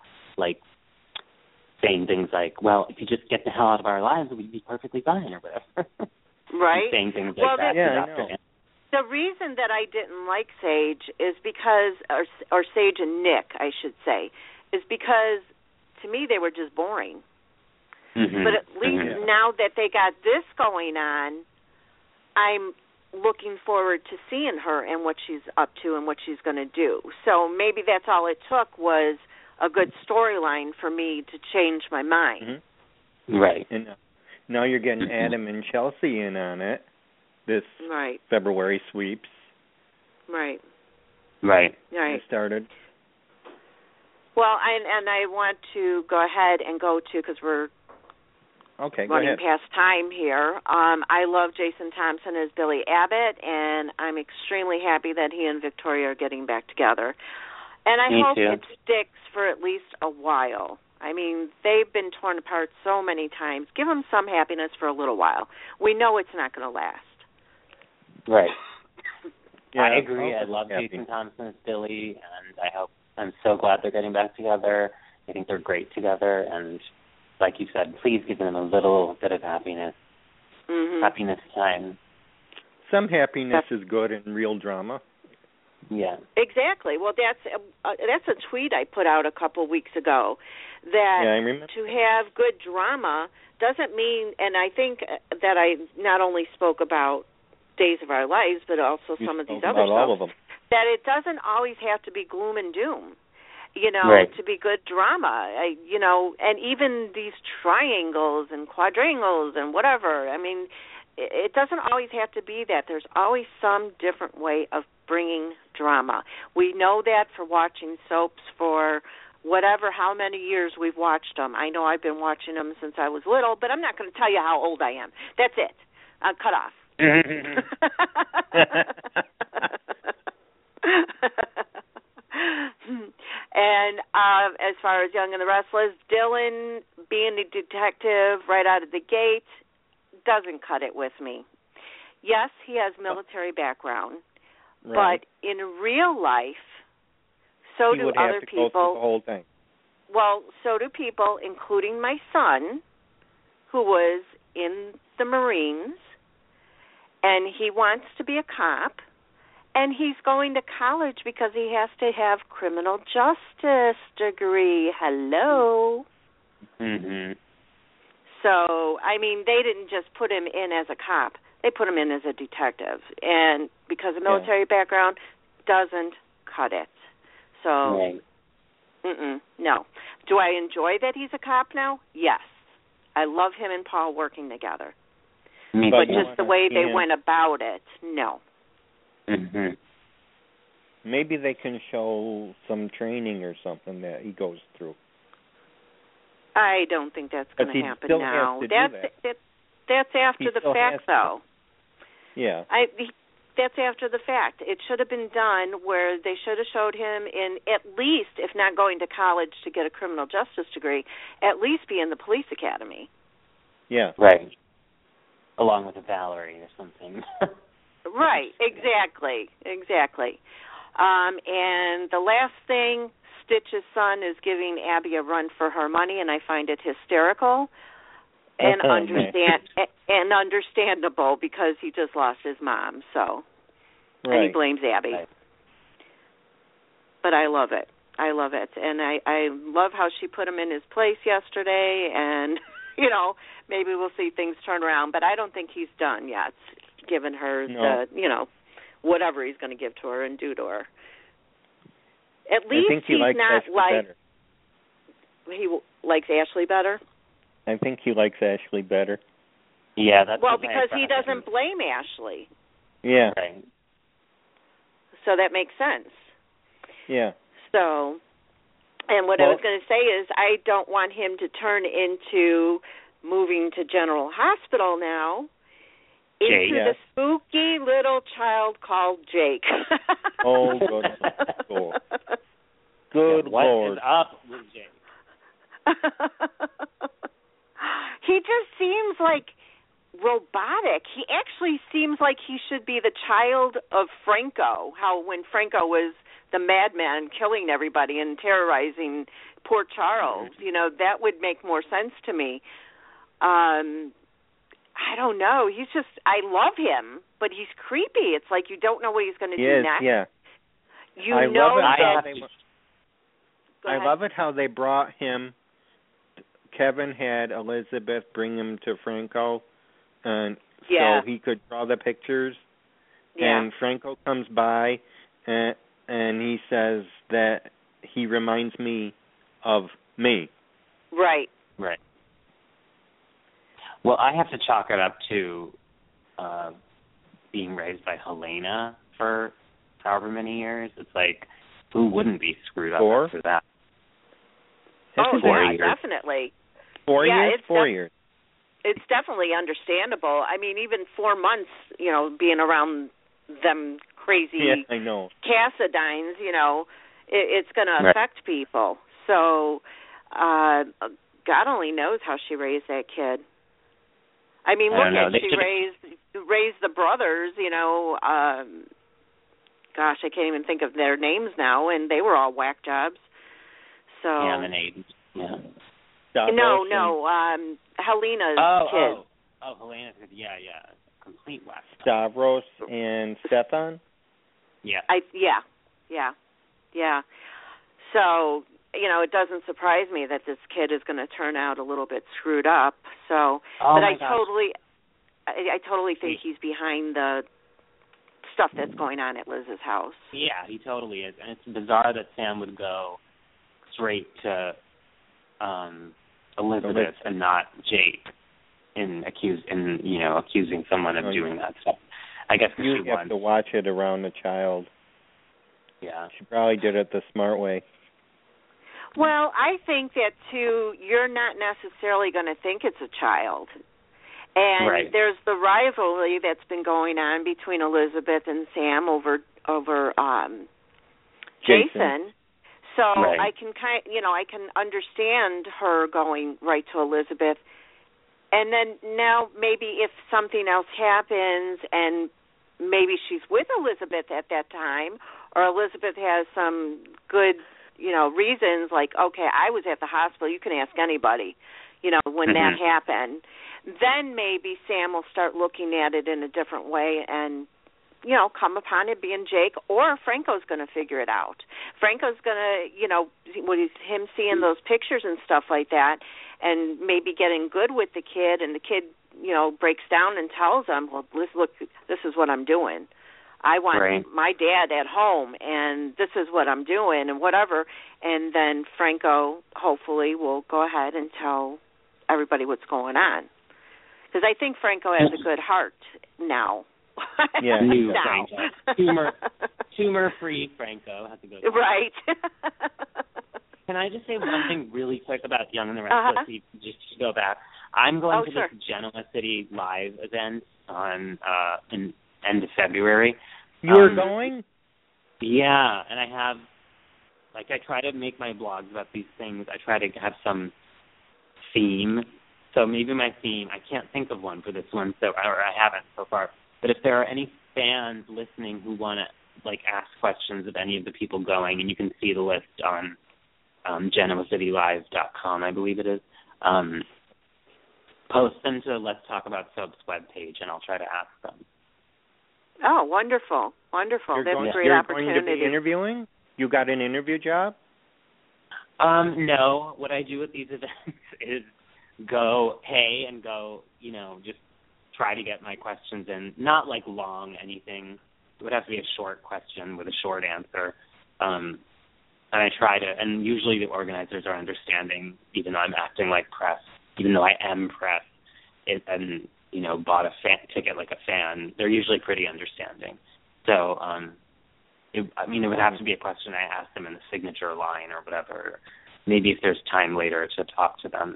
saying things like, well, if you just get the hell out of our lives, we'd be perfectly fine or whatever. Right. Saying things like that. The reason that I didn't like Sage is because, or Sage and Nick, I should say, is because to me they were just boring. Mm-hmm. But at least now that they got this going on, I'm looking forward to seeing her and what she's up to and what she's going to do. So maybe that's all it took was a good storyline for me to change my mind. Mm-hmm. Right. And now you're getting Adam and Chelsea in on it. This February sweeps. Right. It started. Well, and I want to go ahead and go to, because we're running past time here. I love Jason Thompson as Billy Abbott, and I'm extremely happy that he and Victoria are getting back together. And I hope it sticks for at least a while. I mean, they've been torn apart so many times. Give them some happiness for a little while. We know it's not going to last. Right. I agree. I love Jason Thompson as Billy, and I'm so glad they're getting back together. I think they're great together, and like you said, please give them a little bit of happiness. Mm-hmm. Happiness time. Some happiness is good in real drama. Yeah. Exactly. Well, that's a tweet I put out a couple weeks ago, that to have good drama doesn't mean, and I think that I not only spoke about Days of Our Lives, but also some of these other stuff, that it doesn't always have to be gloom and doom, to be good drama, and even these triangles and quadrangles and whatever. I mean, it doesn't always have to be that. There's always some different way of bringing drama. We know that for watching soaps for how many years we've watched them. I know I've been watching them since I was little, but I'm not going to tell you how old I am. That's it. Cut off. And as far as Young and the Restless, Dylan being a detective right out of the gate doesn't cut it with me. Yes, he has military background, Right. but in real life, so do other people. Go through the whole thing. Well, so do people, including my son, who was in the Marines, and he wants to be a cop, and he's going to college because he has to have criminal justice degree. Hello. Mhm. So, I mean, they didn't just put him in as a cop. They put him in as a detective. And because of military background doesn't cut it. So, Right. No. Do I enjoy that he's a cop now? Yes. I love him and Paul working together. But just the way they went about it, no. Mhm. Maybe they can show some training or something that he goes through. I don't think that's going to happen still now. has to do That's after the fact, though. Yeah. That's after the fact. It should have been done where they should have showed him in, at least, if not going to college to get a criminal justice degree, at least be in the police academy. Yeah. Right. Along with a Valerie or something. Right, exactly. And the last thing, Stitch's son is giving Abby a run for her money, and I find it hysterical and understandable because he just lost his mom. So, right. And he blames Abby. Right. But I love it, and I love how she put him in his place yesterday, and maybe we'll see things turn around. But I don't think he's done yet, giving her the whatever he's going to give to her and do to her. At least he's not like better. He likes Ashley better. I think he likes Ashley better. Yeah, that's because he doesn't blame Ashley. Yeah. Right. So that makes sense. Yeah. So, and what I was going to say is I don't want him to turn into moving to General Hospital now into the spooky little child called Jake. Oh, good. Good What Lord. is up with Jake? He just seems like robotic. He actually seems like he should be the child of Franco, how when Franco was the madman killing everybody and terrorizing poor Charles, that would make more sense to me. I don't know. He's just, I love him, but he's creepy. It's like you don't know what he's going to do next. Yeah. I love it how they brought him. Kevin had Elizabeth bring him to Franco, and so he could draw the pictures. Yeah. And Franco comes by, and he says that he reminds me of me. Right. Well, I have to chalk it up to being raised by Helena for however many years. It's like, who wouldn't be screwed up after that? Oh, 4 years. Definitely. 4 years? 4 years. It's definitely understandable. I mean, even 4 months, being around them crazy I know. Cassadines, it's going to affect people. So God only knows how she raised that kid. I mean, she raised the brothers, gosh, I can't even think of their names now, and they were all whack jobs. So the names. Yeah. Helena's kid. Oh, Helena's kid. Yeah. Complete whack. Stavros and Stefan? Yeah. Yeah. So, it doesn't surprise me that this kid is going to turn out a little bit screwed up. So, but I totally think he's behind the stuff that's going on at Liz's house. Yeah, he totally is. And it's bizarre that Sam would go straight to Elizabeth and not Jake in accusing someone of doing that stuff. I guess you have to watch it around the child. Yeah. She probably did it the smart way. Well, I think that, too, you're not necessarily going to think it's a child. And there's the rivalry that's been going on between Elizabeth and Sam over Jason. So I can I can understand her going right to Elizabeth. And then now maybe if something else happens and maybe she's with Elizabeth at that time, or Elizabeth has some good, reasons, like, okay, I was at the hospital, you can ask anybody, when that happened, then maybe Sam will start looking at it in a different way and, come upon it being Jake, or Franco's going to figure it out. Franco's going to, with him seeing those pictures and stuff like that, and maybe getting good with the kid, and the kid, breaks down and tells him, well, look, this is what I'm doing. I want my dad at home, and this is what I'm doing, and whatever. And then Franco, hopefully, will go ahead and tell everybody what's going on. Because I think Franco has a good heart now. Yeah, new Franco. Tumor-free Franco has a good heart. Right. Can I just say one thing really quick about Young and the Restless, just to go back? I'm going to this Genoa City Live event on in end of February. You're going? Yeah, and I have, I try to make my blogs about these things. I try to have some theme. So maybe my theme, I can't think of one for this one, or I haven't so far. But if there are any fans listening who want to, ask questions of any of the people going, and you can see the list on GenoaCityLive.com, I believe it is, post them to Let's Talk About Soap's webpage, and I'll try to ask them. Oh, wonderful. Wonderful. That's a great opportunity. You're going to be interviewing? You got an interview job? No. What I do with these events is go, just try to get my questions in. Not long anything. It would have to be a short question with a short answer. And I try to, and usually the organizers are understanding, even though I'm acting like press, even though I am press, and bought a ticket like a fan. They're usually pretty understanding. So, it would have to be a question I ask them in the signature line or whatever. Maybe if there's time later to talk to them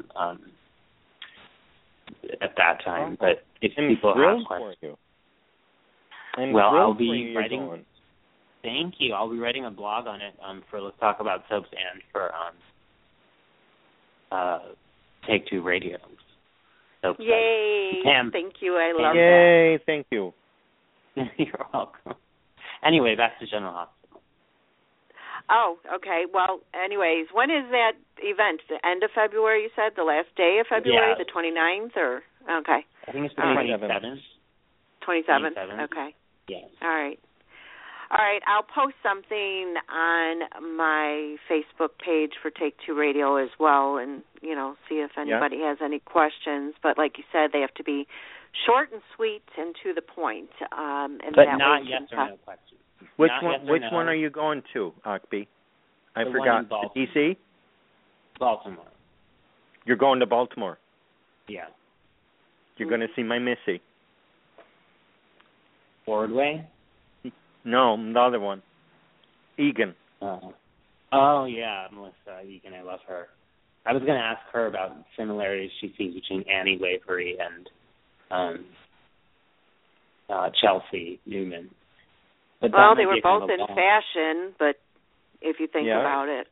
at that time. But if people have questions, I'll be writing. Thank you. I'll be writing a blog on it for Let's Talk About Soaps and for Take Two Radio. Soaps. Yay! Thank you. I love that. Yay! Thank you. You're welcome. Anyway, back to General Hospital. Oh, okay. Well, anyways, when is that event? The end of February, you said? The last day of February, the 29th? Or okay. I think it's the 27th. 27th? Okay. Yes. All right. I'll post something on my Facebook page for Take Two Radio as well, and see if anybody has any questions. But like you said, they have to be short and sweet and to the point. And but not yes or no questions. Which one are you going to, Akbi? I forgot. DC? Baltimore. You're going to Baltimore? Yeah. You're going to see my Missy. Ordway? No, the other one. Egan. Oh, yeah, Melissa Egan. I love her. I was going to ask her about similarities she sees between Annie Lavery and Chelsea Newman. But they were both in fashion, but if you think about it.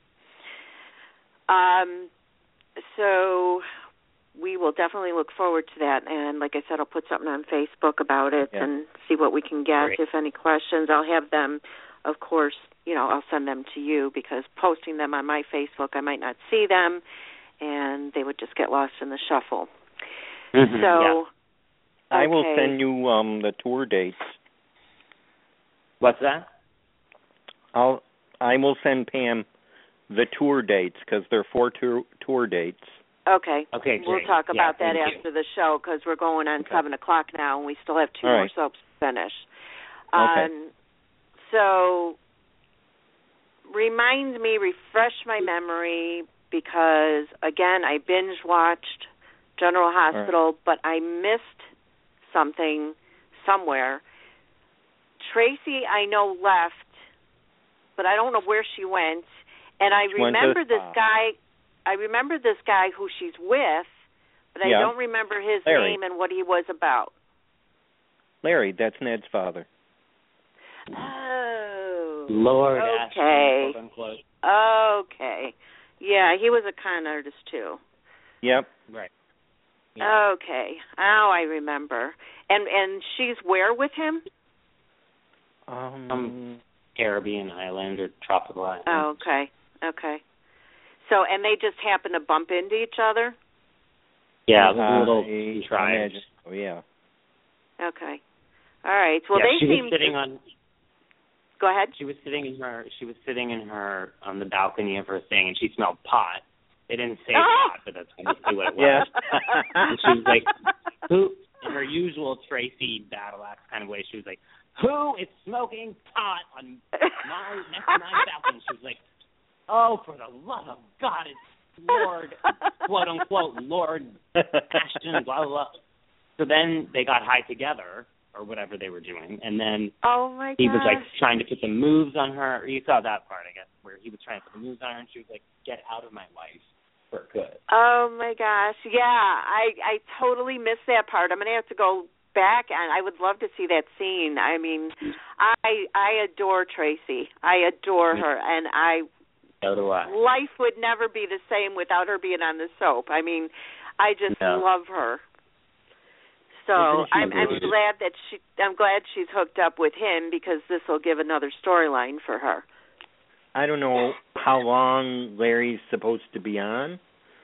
So we will definitely look forward to that. And like I said, I'll put something on Facebook about it and see what we can get. Great. If any questions, I'll have them, of course, I'll send them to you, because posting them on my Facebook, I might not see them, and they would just get lost in the shuffle. Mm-hmm. So I will send you the tour dates. What's that? I will send Pam the tour dates, because there are 4 tour dates. Okay. Okay. We'll talk about that after the show, because we're going on 7 o'clock now, and we still have 2 more soaps to finish. Okay. So refresh my memory, because, again, I binge-watched General Hospital, but I missed something somewhere. Tracy, I know, left, but I don't know where she went. And I remember this guy. I remember this guy who she's with, but I don't remember his name and what he was about. Larry, that's Ned's father. Oh. Lord okay. Ashton, quote unquote. Okay. Yeah, he was a con artist too. Yep. Right. Yeah. Okay. Oh, I remember. And she's where with him? Some Caribbean island or tropical island. Oh, okay. Okay. So, and they just happen to bump into each other? Yeah, it was a little contrived. Oh, yeah. Okay. All right. Well, yeah, they she seem was sitting on. Go ahead. She was sitting in her on the balcony of her thing, and she smelled pot. They didn't say pot, but that's obviously what it was. Yeah. And she was like, "Who?" In her usual Tracy battle axe kind of way, she was like, "Who is smoking pot on next to my balcony?" She was like, "Oh, for the love of God, it's Lord, quote unquote, Lord Ashton, blah blah blah." So then they got high together, or whatever they were doing, and then he was like trying to put the moves on her. You saw that part, I guess, where he was trying to put the moves on her, and she was like, "Get out of my life for good." Oh my gosh, yeah, I totally missed that part. I'm gonna have to go back, and I would love to see that scene. I mean, I adore Tracy. I adore her, and So do I. Life would never be the same without her being on the soap. I mean, I just love her. So I'm glad that I'm glad she's hooked up with him, because this will give another storyline for her. I don't know how long Larry's supposed to be on.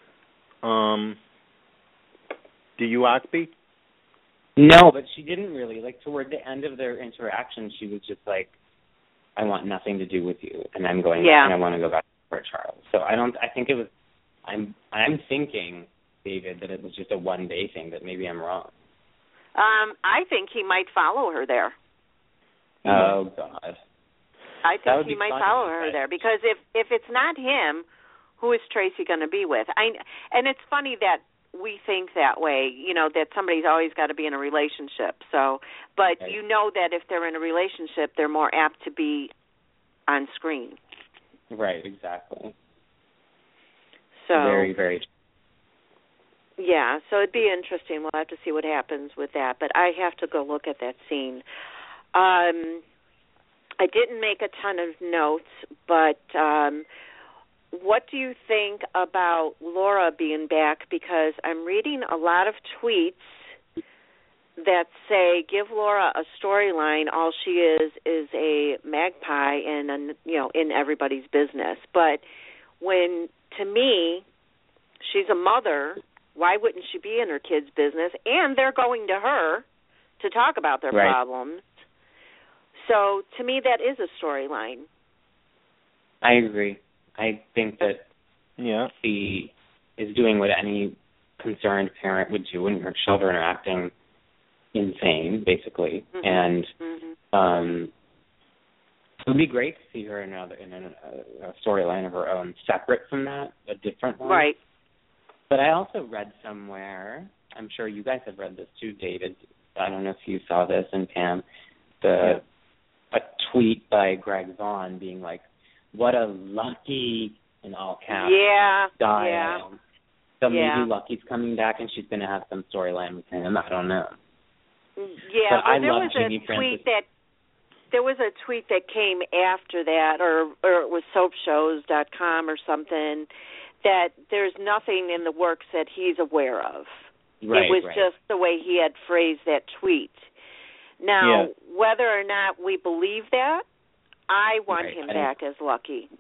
Do you, Oxby? No, but she didn't really. Like, toward the end of their interaction, she was just like, "I want nothing to do with you, and I'm going back, and I want to go back to Port Charles." So I think it was. I'm thinking, David, that it was just a one-day thing. That maybe I'm wrong. I think he might follow her there. Oh God. I think he might follow her there, because if it's not him, who is Tracy going to be with? And it's funny that we think that way, you know, that somebody's always got to be in a relationship. So, but you know that if they're in a relationship, they're more apt to be on screen. Right, exactly. So very, very. Yeah, so it'd be interesting. We'll have to see what happens with that. But I have to go look at that scene. I didn't make a ton of notes, but what do you think about Laura being back? Because I'm reading a lot of tweets that say, give Laura a storyline. All she is a magpie and in everybody's business. But when, to me, she's a mother, why wouldn't she be in her kids' business? And they're going to her to talk about their problems. So, to me, that is a storyline. I agree. I think that she is doing what any concerned parent would do when her children are acting insane, basically. And it would be great to see her in a storyline of her own, separate from that, a different one. Right. But I also read somewhere, I'm sure you guys have read this too, David. I don't know if you saw this, and Pam, a tweet by Greg Vaughn being like, "What a lucky," in all caps, guy I am. So maybe Lucky's coming back and she's going to have some storyline with him. I don't know. Yeah, but there was a tweet that came after that, or it was soapshows.com or something, that there's nothing in the works that he's aware of. Right, it was just the way he had phrased that tweet. Now, whether or not we believe that, I want him back as Lucky.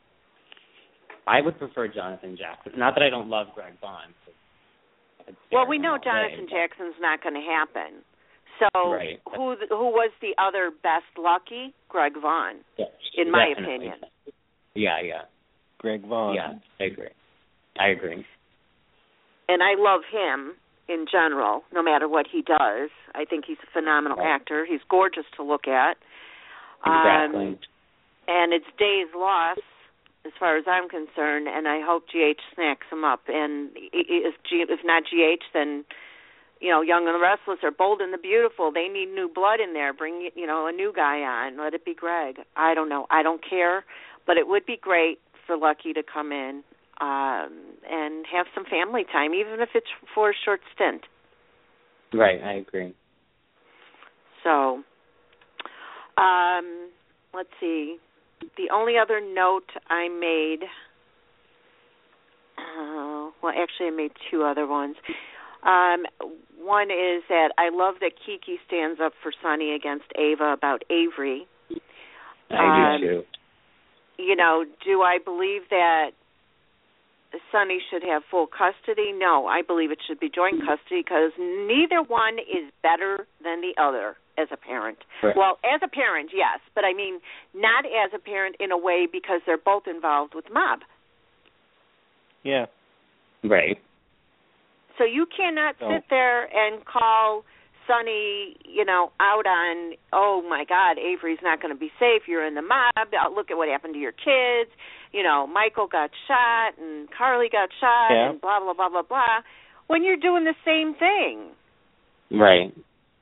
I would prefer Jonathan Jackson. Not that I don't love Greg Vaughn. Well, we know Jonathan Jackson's not going to happen. So who was the other best Lucky? Greg Vaughn, in my opinion. Yeah. Greg Vaughn. Yeah, I agree. And I love him in general, no matter what he does. I think he's a phenomenal actor. He's gorgeous to look at. Exactly. And it's days lost, as far as I'm concerned, and I hope GH snacks him up. And if not GH, then, Young and the Restless or Bold and the Beautiful, they need new blood in there. Bring, a new guy on. Let it be Greg. I don't know. I don't care. But it would be great for Lucky to come in and have some family time, even if it's for a short stint. Right, I agree. So, let's see. The only other note I made, well, actually I made two other ones. One is that I love that Kiki stands up for Sonny against Ava about Avery. I do too. You know, do I believe that Sonny should have full custody? No, I believe it should be joint custody because neither one is better than the other as a parent. Right. Well, as a parent, yes, but I mean not as a parent in a way because they're both involved with mob. Yeah. Right. So you cannot sit there and call Sonny, you know, out on, oh, my God, Avery's not going to be safe. You're in the mob. Look at what happened to your kids. You know, Michael got shot and Carly got shot and blah, blah, blah, blah, blah, when you're doing the same thing. Right.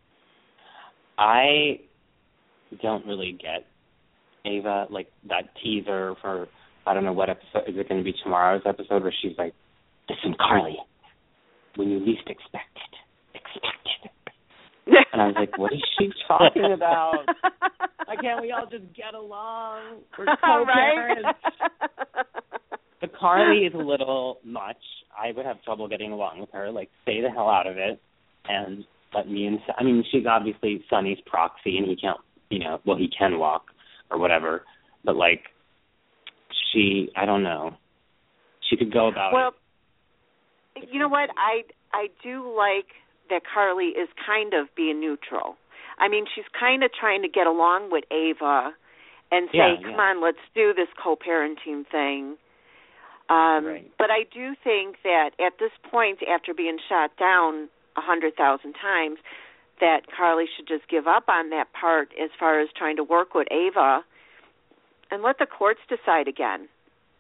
I don't really get Ava, like that teaser for, I don't know what episode, is it going to be tomorrow's episode where she's like, listen, Carly, when you least expect it. And I was like, what is she talking about? Why can't we all just get along? We're co-parents. Right? But Carly is a little much. I would have trouble getting along with her. Like, stay the hell out of it and let me in. I mean, she's obviously Sonny's proxy and he can't, you know, well, he can walk or whatever. But, like, I don't know. She could go about it. Well, you know what? I do like that Carly is kind of being neutral. I mean, she's kind of trying to get along with Ava and say, come on, let's do this co-parenting thing. Right. But I do think that at this point, after being shot down 100,000 times, that Carly should just give up on that part as far as trying to work with Ava and let the courts decide again.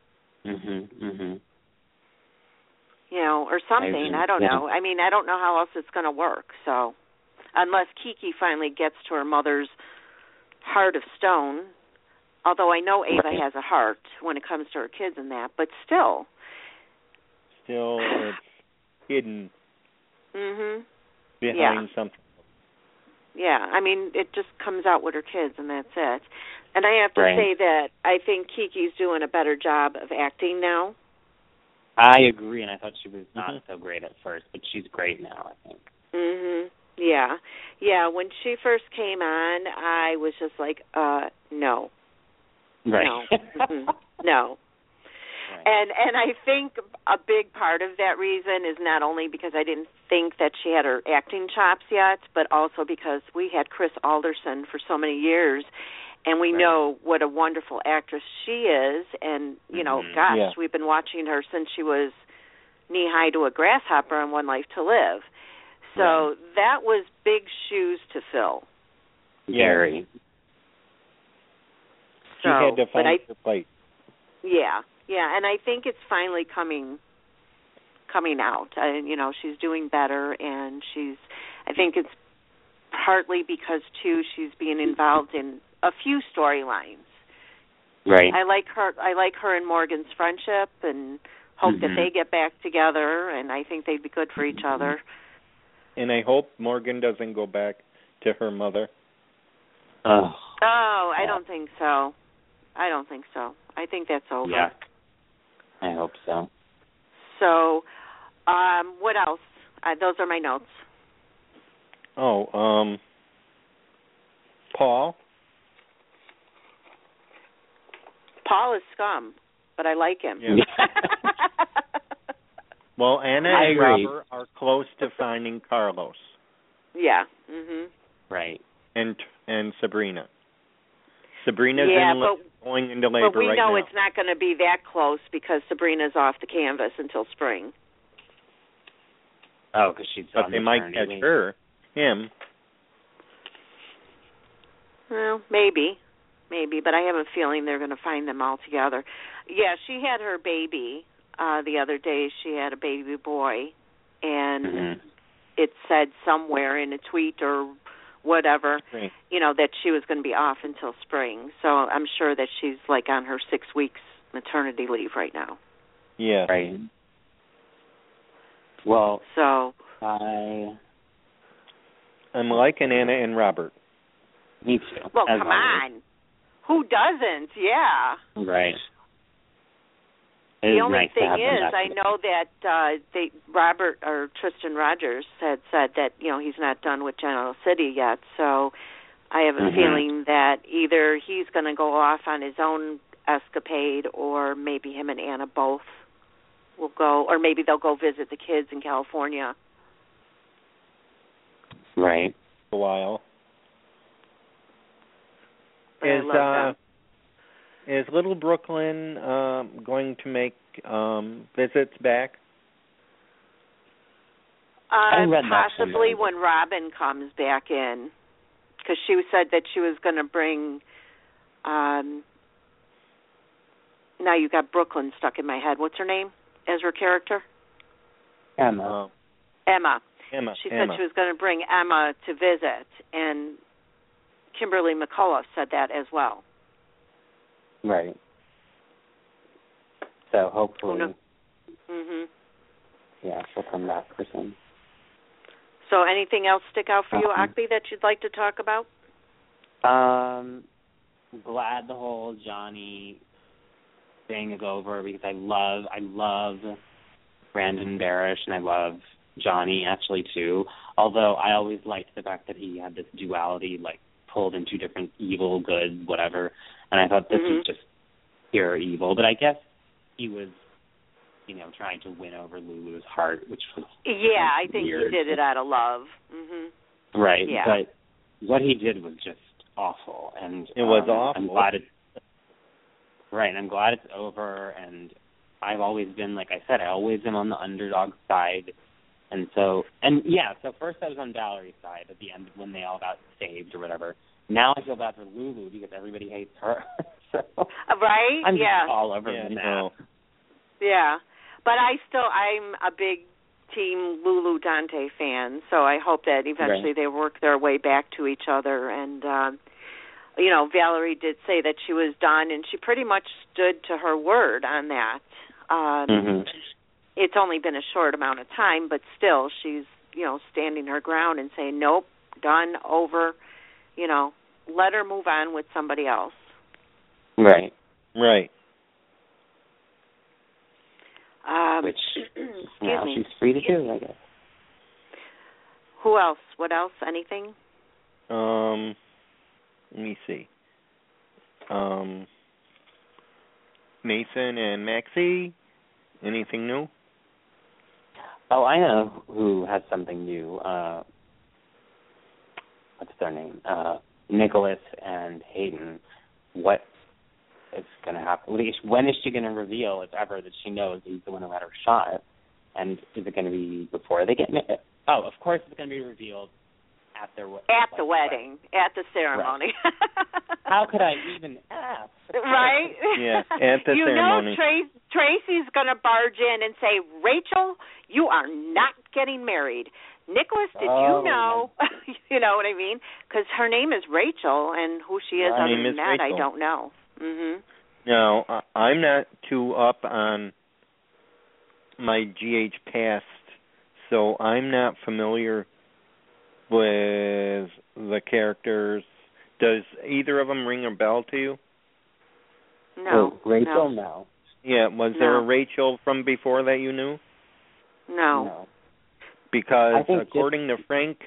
You know, or something. I don't know. I mean, I don't know how else it's going to work. So, unless Kiki finally gets to her mother's heart of stone, although I know Ava has a heart when it comes to her kids and that, but still. Still, it's hidden behind something. Yeah, I mean, it just comes out with her kids, and that's it. And I have to say that I think Kiki's doing a better job of acting now. I agree, and I thought she was not so great at first, but she's great now, I think. Yeah. Yeah, when she first came on, I was just like, no. Right. No. No. Right. And I think a big part of that reason is not only because I didn't think that she had her acting chops yet, but also because we had Chris Alderson for so many years, and we know what a wonderful actress she is. And, you know, gosh, we've been watching her since she was knee-high to a grasshopper on One Life to Live. So that was big shoes to fill. Very. She had to find her place. Yeah, and I think it's finally coming out. You know, she's doing better, and I think it's partly because, too, she's being involved in a few storylines. Right. I like her and Morgan's friendship, and hope that they get back together, and I think they'd be good for each other. And I hope Morgan doesn't go back to her mother. Oh, I don't think so. I think that's over. Yeah. I hope so. So, what else? Those are my notes. Oh, Paul? Paul is scum, but I like him. Yeah. Well, Anna and Robert are close to finding Carlos. Yeah. Right. And Sabrina. Sabrina's going into labor right now. But we know it's not going to be that close because Sabrina's off the canvas until spring. Oh, because she's on But they might catch him. Well, maybe, but I have a feeling they're going to find them all together. Yeah, she had her baby the other day. She had a baby boy, and it said somewhere in a tweet or whatever, you know, that she was going to be off until spring. So I'm sure that she's like on her 6 weeks maternity leave right now. Yeah. Right. Well, so I'm liking Anna and Robert. Me too. Well, come on. Who doesn't? Yeah. Right. The only thing is, I know that Robert or Tristan Rogers had said that he's not done with General City yet. So I have a feeling that either he's going to go off on his own escapade, or maybe him and Anna both will go, or maybe they'll go visit the kids in California. Right. A while. Is Little Brooklyn going to make visits back? Possibly when Robin comes back in, because she said that she was going to bring. Now you got Brooklyn stuck in my head. What's her name as her character? Emma. Emma. She said she was going to bring Emma to visit, and Kimberly McCullough said that as well. Right. So hopefully, yeah, she'll come back for some. So anything else stick out for you, Akbi, that you'd like to talk about? Glad the whole Johnny thing is over, because I love Brandon Barish, and I love Johnny actually too. Although I always liked the fact that he had this duality, like pulled into different evil, good, whatever. And I thought this was just pure evil. But I guess he was, trying to win over Lulu's heart, which was I think weird. He did it out of love. Right. Yeah. But what he did was just awful, and it was awful. I'm glad I'm glad it's over. And I've always been, like I said, I always am on the underdog side. And so first I was on Valerie's side at the end when they all got saved or whatever. Now I feel bad for Lulu because everybody hates her. So right? I'm just all over the map. Yeah. But I'm a big Team Lulu Dante fan, so I hope that eventually they work their way back to each other. And, Valerie did say that she was done, and she pretty much stood to her word on that. It's only been a short amount of time, but still she's, standing her ground and saying, nope, done, over, let her move on with somebody else. Right. Which, she's free to do, I guess. Who else? What else? Anything? Let me see. Mason and Maxie, anything new? Oh, I know who has something new. What's their name? Nicholas and Hayden. What is going to happen? When is she going to reveal, if ever, that she knows he's the one who had her shot? And is it going to be before they get married? Oh, of course it's going to be revealed at their the wedding, at the ceremony. Right. How could I even ask? Right? Yeah, at the ceremony. Tracy's going to barge in and say, Rachel, you are not getting married. Nicholas, did you know? You know what I mean? Because her name is Rachel, and who she is other than that, Rachel. I don't know. No, I'm not too up on my GH past, so I'm not familiar with the characters. Does either of them ring a bell to you? No. Rachel, no. Yeah, was there a Rachel from before that you knew? No. Because according to Frank,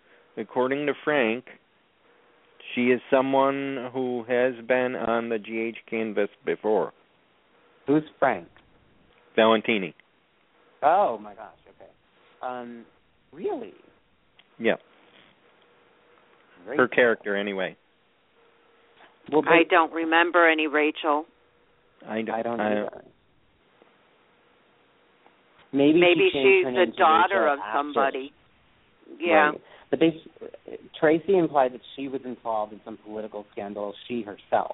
she is someone who has been on the GH canvas before. Who's Frank? Valentini. Oh my gosh. Okay. Really? Yeah. Her character, anyway. Well, I don't remember any Rachel. I don't either. Maybe she's the daughter of somebody. Yeah. Right. But Tracy implied that she was involved in some political scandal, she herself.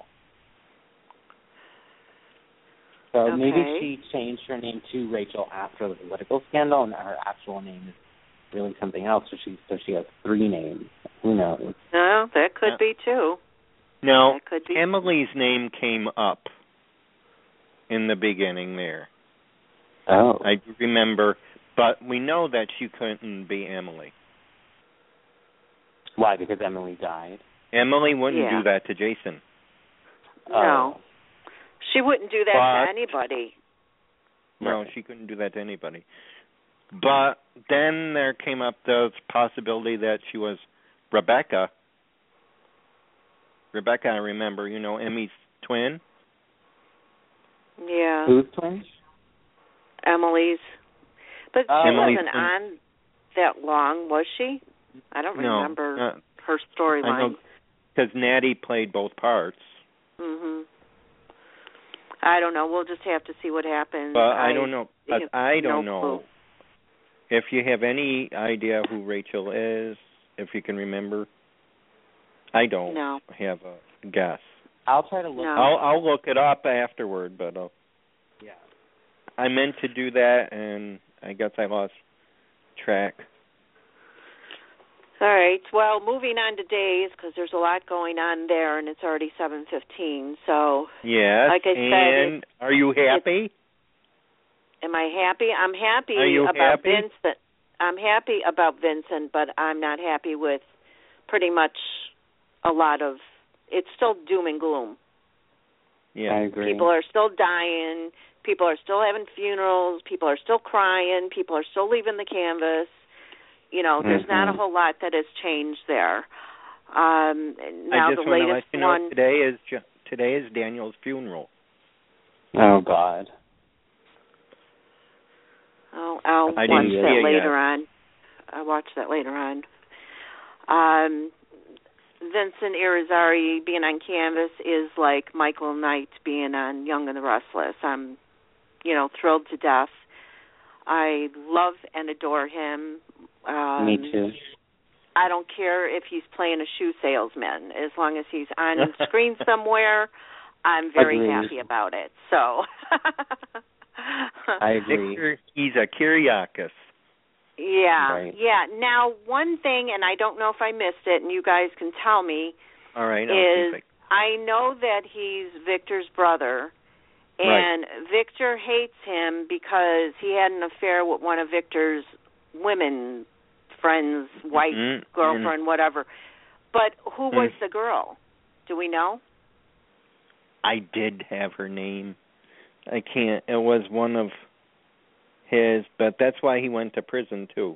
So maybe she changed her name to Rachel after the political scandal, and her actual name is really something else. So she has three names. Who knows? No, that could be too. No, Emily's name came up in the beginning there. Oh. I remember, but we know that she couldn't be Emily. Why? Because Emily died? Emily wouldn't do that to Jason. No. She wouldn't do that to anybody. No, she couldn't do that to anybody. But then there came up the possibility that she was Rebecca. Rebecca, I remember, Emmy's twin. Yeah. Whose twin? Emily's. But she Emily's wasn't on that long, was she? I don't remember her storyline. Because Natty played both parts. Mhm. I don't know. We'll just have to see what happens. But I don't know. But I don't know. Clue. If you have any idea who Rachel is, if you can remember. I don't have a guess. I'll try to look. I'll look it up afterward, but I meant to do that, and I guess I lost track. All right. Well, moving on to days, because there's a lot going on there, and it's already 7:15. So, yes. Like I said, are you happy? Am I happy? I'm happy about Vincent. I'm happy about Vincent, but I'm not happy with pretty much a lot of. It's still doom and gloom. Yeah, I agree. People are still dying. People are still having funerals. People are still crying. People are still leaving the canvas. There's not a whole lot that has changed there. Now I just the latest want to let you know today is Daniel's funeral. Oh God. I'll watch that later on. I'll watch that later on. Vincent Irizarry being on canvas is like Michael Knight being on Young and the Restless. I'm, thrilled to death. I love and adore him. Me too. I don't care if he's playing a shoe salesman. As long as he's on screen somewhere, I'm very happy about it. So I agree. Victor, he's a Kyriakis. Yeah, right. Yeah. Now, one thing, and I don't know if I missed it, and you guys can tell me, all right, is I know that he's Victor's brother, and Victor hates him because he had an affair with one of Victor's women friends, wife, girlfriend, whatever. But who was the girl? Do we know? I did have her name. I can't. It was one of his, but that's why he went to prison too.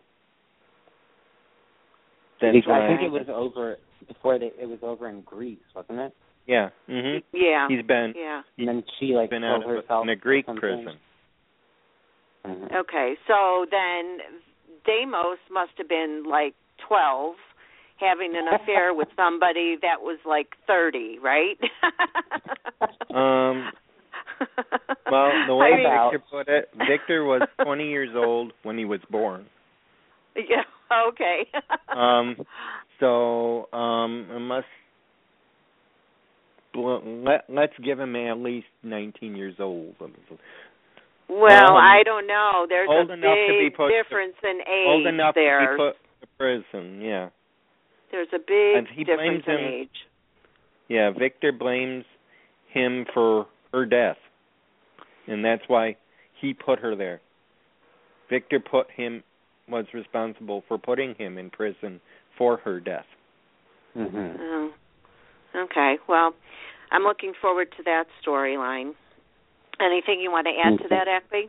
I think it was over before it was over in Greece, wasn't it? Yeah. Mhm. Yeah. He's been. Yeah. And then she been out herself in a Greek prison. Mm-hmm. Okay, so then Deimos must have been like 12, having an affair with somebody that was like 30, right? Well, the way Victor put it, Victor was 20 years old when he was born. Yeah. Okay. So let's give him at least 19 years old. Well, I don't know. There's a big difference in age old enough there. to be put to prison, yeah. There's a big difference in age. Yeah, Victor blames him for her death, and that's why he put her there. Victor was responsible for putting him in prison for her death. Mm-hmm. Okay, well, I'm looking forward to that storyline. Anything you want to add to that, Ackley?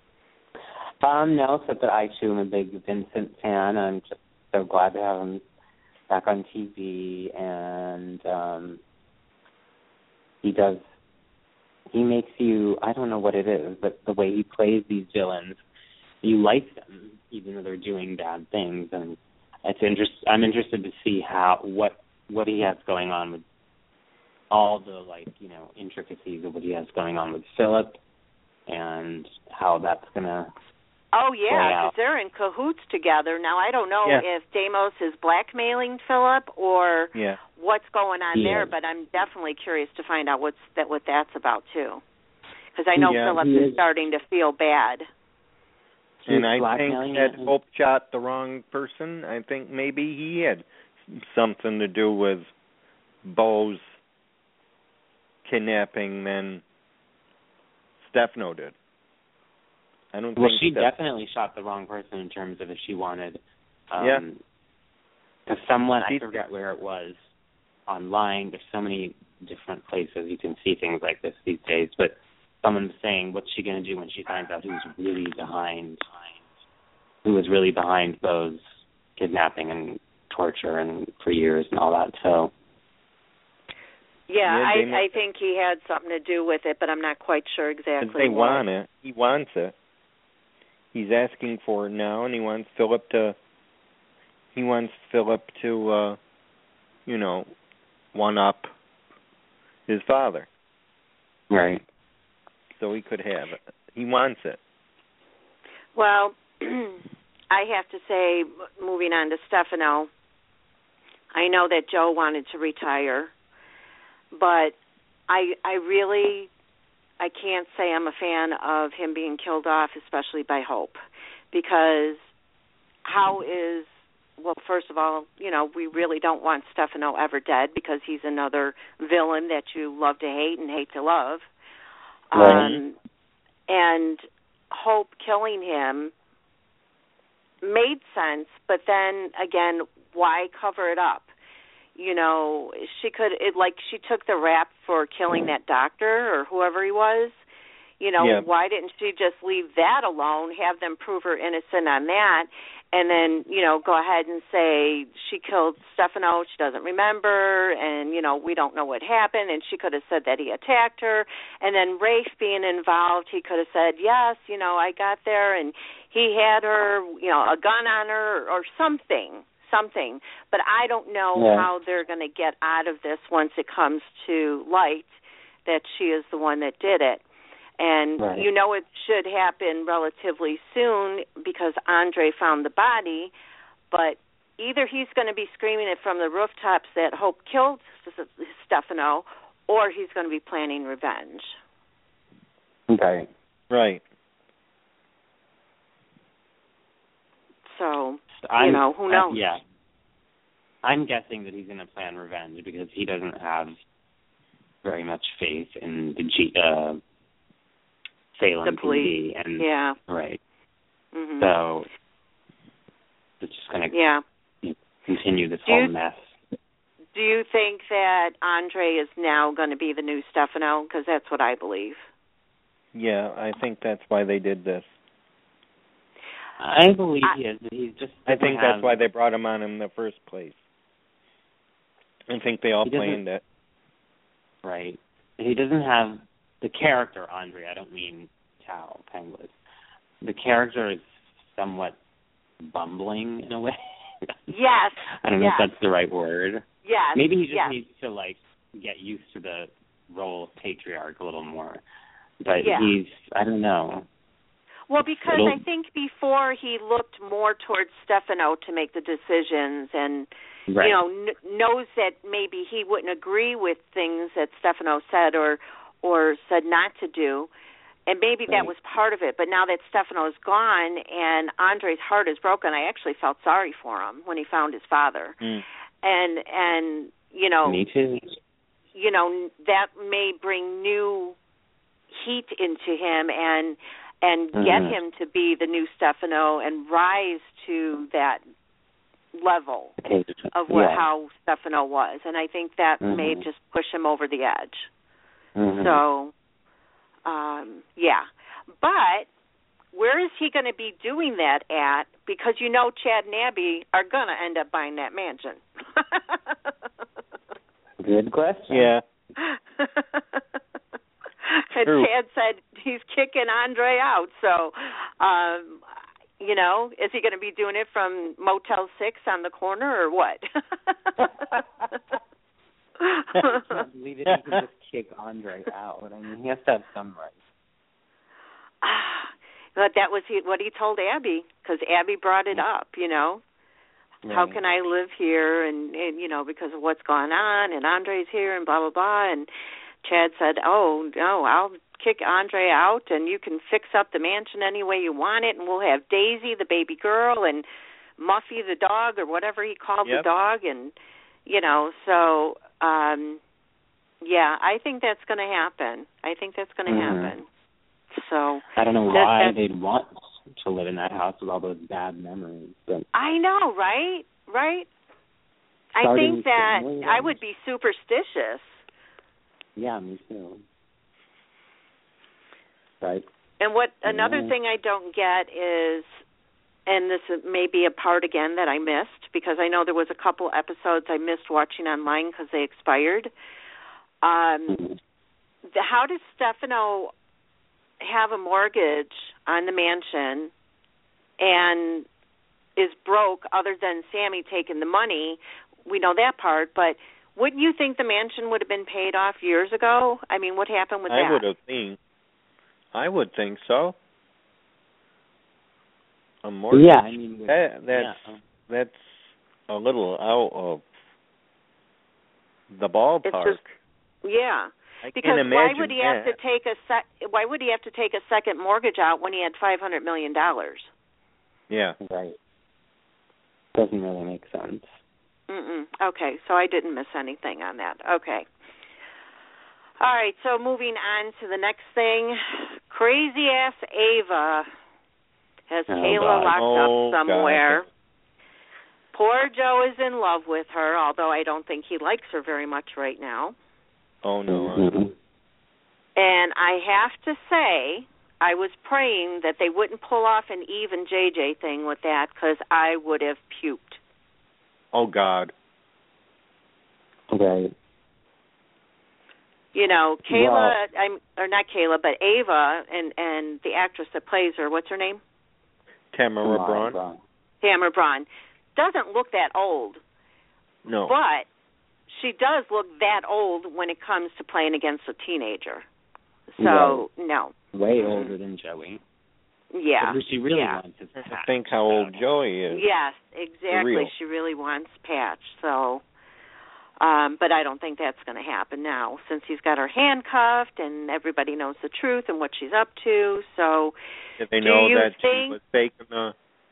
No, except that I too am a big Vincent fan. I'm just so glad to have him back on TV, and he makes you, I don't know what it is, but the way he plays these villains, you like them, even though they're doing bad things, and I'm interested to see what he has going on with all the intricacies of what he has going on with Philip and how that's gonna play out. Because they're in cahoots together. Now I don't know if Deimos is blackmailing Philip or what's going on there, but I'm definitely curious to find out what that's about too. Because I know Philip is starting to feel bad. And I think that Hope shot the wrong person. I think maybe he had something to do with Bo's kidnapping than Stefano did. I don't think. Well, she definitely shot the wrong person in terms of if she wanted. Because someone, I forget where it was, online, there's so many different places you can see things like this these days. But someone's saying, what's she going to do when she finds out who was really behind Beau's kidnapping and torture and for years and all that? So. Yeah, I think he had something to do with it, but I'm not quite sure exactly. They want it. He wants it. He's asking for it now, and he wants Philip to. One up his father. Right. So he could have it. He wants it. Well, I have to say, moving on to Stefano, I know that Joe wanted to retire, but I can't say I'm a fan of him being killed off, especially by Hope, because first of all, we really don't want Stefano ever dead because he's another villain that you love to hate and hate to love. Right. And Hope killing him made sense, but then again, why cover it up? She took the rap for killing that doctor or whoever he was. Why didn't she just leave that alone, have them prove her innocent on that, and then, go ahead and say she killed Stefano, she doesn't remember, and, we don't know what happened, and she could have said that he attacked her, and then Rafe being involved, he could have said, yes, I got there, and he had her, a gun on her, or something, but I don't know how they're going to get out of this once it comes to light that she is the one that did it. And it should happen relatively soon because Andre found the body, but either he's going to be screaming it from the rooftops that Hope killed Stefano, or he's going to be planning revenge. Okay. Right. So, who knows? Yeah. I'm guessing that he's going to plan revenge because he doesn't have very much faith in the Salem police. PD. And, yeah. Right. Mm-hmm. So it's just going to continue this whole mess. Do you think that Andre is now going to be the new Stefano? Because that's what I believe. Yeah, I think that's why they did this. I believe he is. He's just. I think that's why they brought him on in the first place. I think they all planned it. Right. He doesn't have the character Andre. I don't mean Tao Penglis. The character is somewhat bumbling in a way. Yes. I don't know if that's the right word. Yes. Maybe he just needs to get used to the role of patriarch a little more. But I don't know. Well, because I think before he looked more towards Stefano to make the decisions and, knows that maybe he wouldn't agree with things that Stefano said or said not to do. And maybe that was part of it. But now that Stefano's gone and Andre's heart is broken, I actually felt sorry for him when he found his father. Mm. And me too. That may bring new heat into him and get him to be the new Stefano and rise to that level of how Stefano was. And I think that may just push him over the edge. Mm-hmm. So, But where is he going to be doing that at? Because Chad and Abby are going to end up buying that mansion. Good question. Yeah. And Chad said he's kicking Andre out. So, is he going to be doing it from Motel 6 on the corner or what? I can't believe it. He can just kick Andre out. I mean, he has to have some rights. But that was what he told Abby, because Abby brought it up, Right. How can I live here and because of what's going on, and Andre's here and blah, blah, blah. And Chad said, oh, no, I'll kick Andre out, and you can fix up the mansion any way you want it, and we'll have Daisy, the baby girl, and Muffy, the dog, or whatever he called the dog, and, so, I think that's going to happen. So I don't know why they'd want to live in that house with all those bad memories. But I know, right? I think that I would be superstitious, Yeah, me too. Right. And another thing I don't get is, and this may be a part again that I missed, because I know there was a couple episodes I missed watching online because they expired. How does Stefano have a mortgage on the mansion and is broke other than Sammy taking the money? We know that part, but wouldn't you think the mansion would have been paid off years ago? I mean, what happened with that? I would think so. A mortgage? Yeah, I mean, that's a little out of the ballpark. It's just, yeah. Because why would he have to take a second mortgage out when he had $500 million? Yeah. Right. Doesn't really make sense. Okay, so I didn't miss anything on that. Okay. All right, so moving on to the next thing. Crazy-ass Ava has Kayla locked up somewhere. God. Poor Joe is in love with her, although I don't think he likes her very much right now. Oh, no. And I have to say, I was praying that they wouldn't pull off an Eve and JJ thing with that, because I would have puked. Oh, God. Right. You know, Kayla, or not Kayla, but Ava, and the actress that plays her, what's her name? Tamara Braun. Tamara Braun. Doesn't look that old. No. But she does look that old when it comes to playing against a teenager. So, no. Way older than Joey. Yeah. But she really wants his Patch. I think how old Joey is. Yes, exactly. She really wants Patch. So, but I don't think that's going to happen now, since he's got her handcuffed and everybody knows the truth and what she's up to. So, did they know that she was faking the?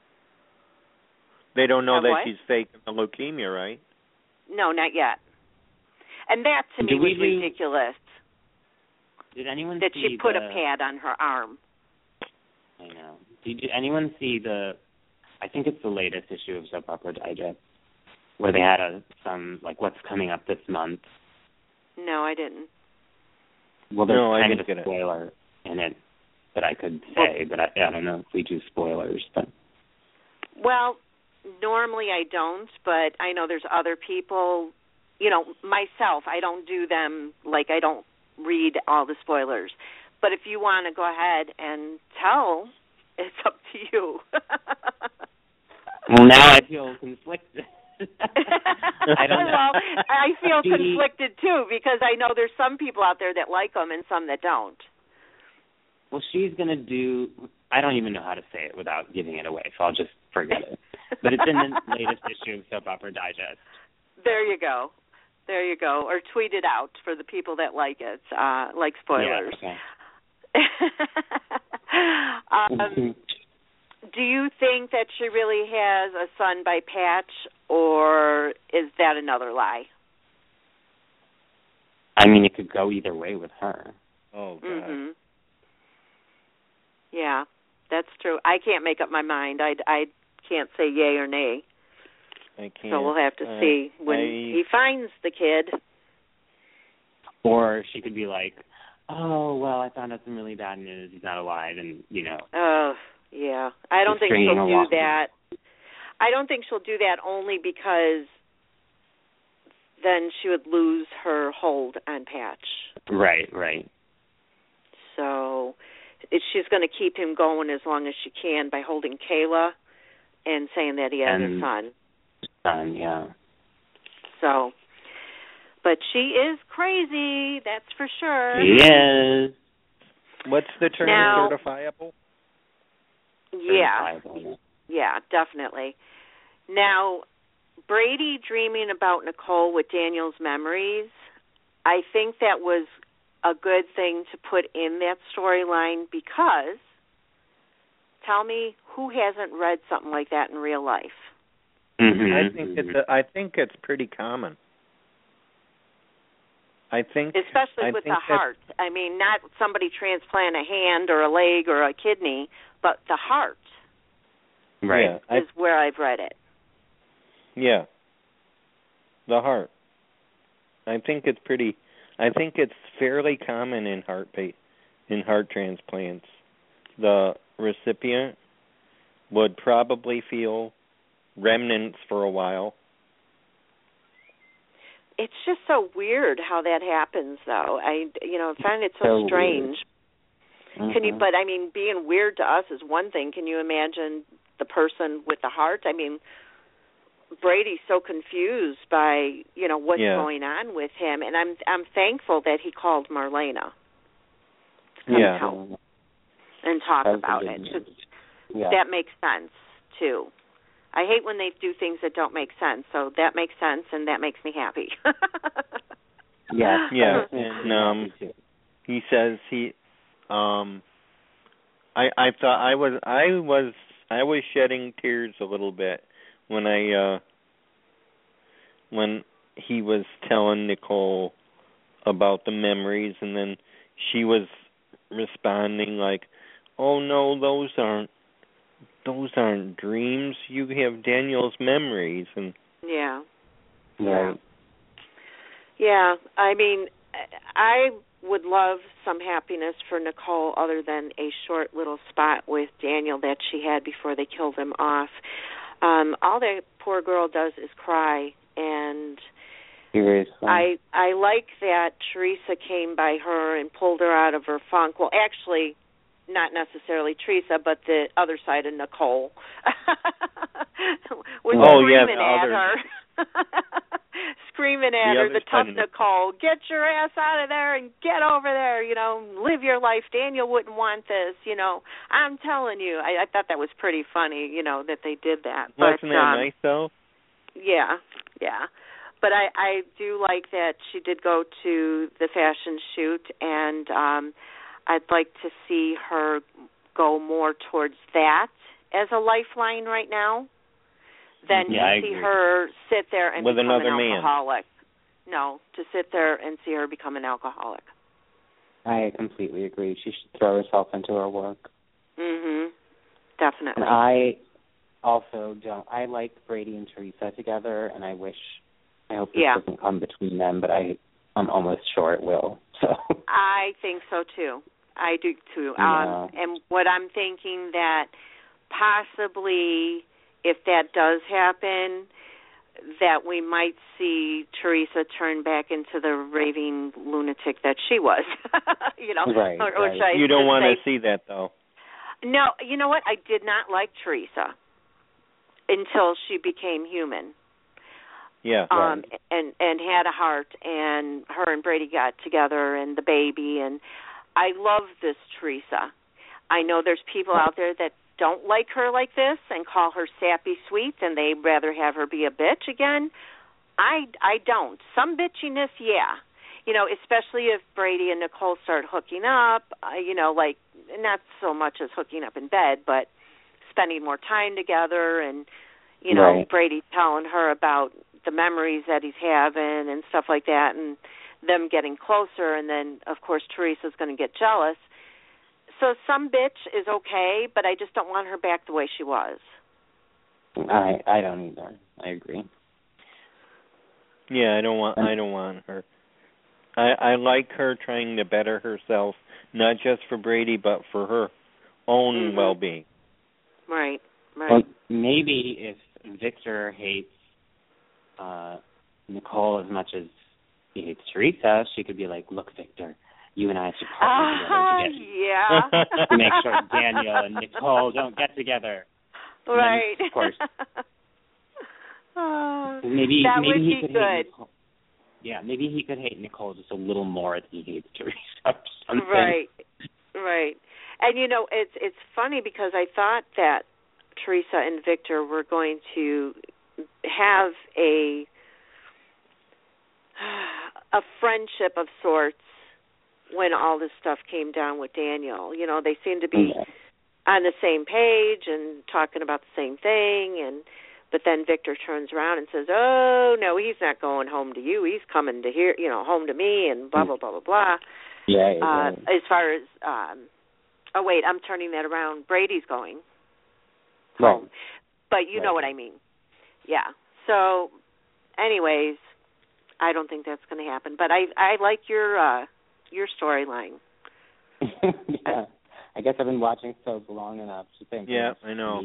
They don't know that she's faking the leukemia, right? No, not yet. And that to me was ridiculous. Did anyone that see she put a pad on her arm? I know. Did anyone see I think it's the latest issue of Soap Opera Digest, where they had some what's coming up this month? No, I didn't. Well, there's kind of a spoiler in it that I could say, but I don't know if we do spoilers. But well, normally I don't, but I know there's other people. You know, myself, I don't do them, I don't read all the spoilers. But if you want to go ahead and tell, it's up to you. Well, now I feel conflicted. I don't know. Well, I feel conflicted, too, because I know there's some people out there that like them and some that don't. Well, she's going to do, I don't even know how to say it without giving it away, so I'll just forget it. But it's in the latest issue of Soap Opera Digest. There you go. Or tweet it out for the people that like it, like spoilers. Yeah, okay. Do you think that she really has a son by Patch, or is that another lie? I mean, it could go either way with her. Oh, God. Mm-hmm. Yeah, that's true. I can't make up my mind. I can't say yay or nay. I can't. So we'll have to see when he finds the kid. Or she could be like, oh, well, I found out some really bad news. He's not alive, and, Oh, yeah. I don't think she'll do that. I don't think she'll do that only because then she would lose her hold on Patch. Right. So she's going to keep him going as long as she can by holding Kayla and saying that he has a son. Yeah. So, but she is crazy, that's for sure. She is. What's the term, now, certifiable? Yeah, definitely. Now, Brady dreaming about Nicole with Daniel's memories, I think that was a good thing to put in that storyline because, tell me, who hasn't read something like that in real life? Mm-hmm. I think it's pretty common. Especially with the heart. I mean, not somebody transplant a hand or a leg or a kidney, but the heart. Right. Is where I've read it. Yeah. The heart. I think it's pretty I think it's fairly common in heart transplants. The recipient would probably feel remnants for a while. It's just so weird how that happens, though. I find it so strange. Mm-hmm. But I mean, being weird to us is one thing. Can you imagine the person with the heart? I mean, Brady's so confused by what's going on with him, and I'm thankful that he called Marlena to come help and talk about it. That makes sense too. I hate when they do things that don't make sense, so that makes sense, and that makes me happy. Yeah. And he says he. I thought I was shedding tears a little bit when he was telling Nicole about the memories, and then she was responding like, "Oh no, those aren't dreams. You have Daniel's memories." And yeah. I mean, I would love some happiness for Nicole other than a short little spot with Daniel that she had before they killed him off. All that poor girl does is cry, and I like that Teresa came by her and pulled her out of her funk. Well, actually, not necessarily Teresa, but the other side of Nicole was screaming at her. Screaming at her, the tough Nicole, get your ass out of there and get over there, live your life. Daniel wouldn't want this, I'm telling you. I thought that was pretty funny, that they did that. Wasn't that nice, though? Yeah. But I do like that she did go to the fashion shoot, and I'd like to see her go more towards that as a lifeline right now than to see her sit there and become an alcoholic. No, to sit there and see her become an alcoholic. I completely agree. She should throw herself into her work. Definitely. And I also don't. I like Brady and Teresa together, and I hope this doesn't come between them, but I'm almost sure it will. So I think so too. I do too. And what I'm thinking that possibly, if that does happen, that we might see Teresa turn back into the raving lunatic that she was. Right. You don't want to see that, though. No, you know what? I did not like Teresa until she became human. Yeah. And had a heart, and her and Brady got together, and the baby, and I love this Teresa. I know there's people out there that don't like her like this and call her sappy sweet, and they'd rather have her be a bitch again. I don't. Some bitchiness, yeah. Especially if Brady and Nicole start hooking up, like not so much as hooking up in bed, but spending more time together, and, Brady telling her about the memories that he's having and stuff like that, and them getting closer, and then, of course, Teresa's going to get jealous. So some bitch is okay, but I just don't want her back the way she was. I don't either. I agree. Yeah, I don't want her. I like her trying to better herself, not just for Brady, but for her own well-being. Right. Well, maybe if Victor hates Nicole as much as he hates Teresa, she could be like, "Look, Victor, you and I should partner together to make sure Daniel and Nicole don't get together." Right. Then, of course. Maybe he could hate Nicole. Yeah, maybe he could hate Nicole just a little more than he hates Teresa or something. Right. And it's funny because I thought that Teresa and Victor were going to have a friendship of sorts when all this stuff came down with Daniel. They seemed to be on the same page and talking about the same thing, but then Victor turns around and says, "Oh no, he's not going home to you. He's coming to here, home to me," and blah blah blah blah blah. Yeah. As far as I'm turning that around. Brady's going home, but you know what I mean. Yeah. So, anyways, I don't think that's going to happen. But I like your storyline. Yeah. I guess I've been watching soap long enough to think. Yeah, I know.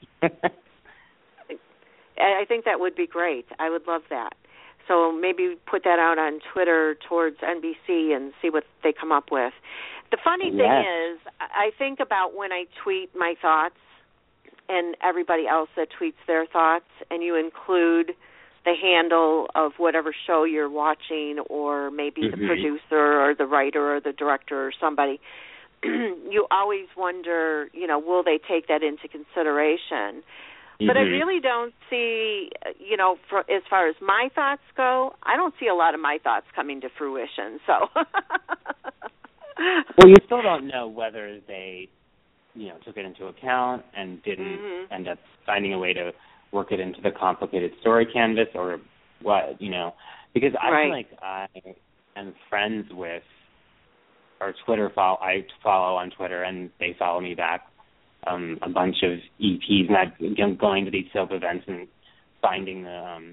I think that would be great. I would love that. So maybe put that out on Twitter towards NBC and see what they come up with. The funny thing is, I think about when I tweet my thoughts and everybody else that tweets their thoughts, and you include the handle of whatever show you're watching, or maybe the producer or the writer or the director or somebody. You always wonder, will they take that into consideration? But I really don't see, as far as my thoughts go, I don't see a lot of my thoughts coming to fruition. So, well, you still don't know whether they, took it into account and didn't end up finding a way to work it into the complicated story canvas, or what, because I feel like I am friends with our Twitter I follow on Twitter, and they follow me back. A bunch of EPs, not going to these soap events and finding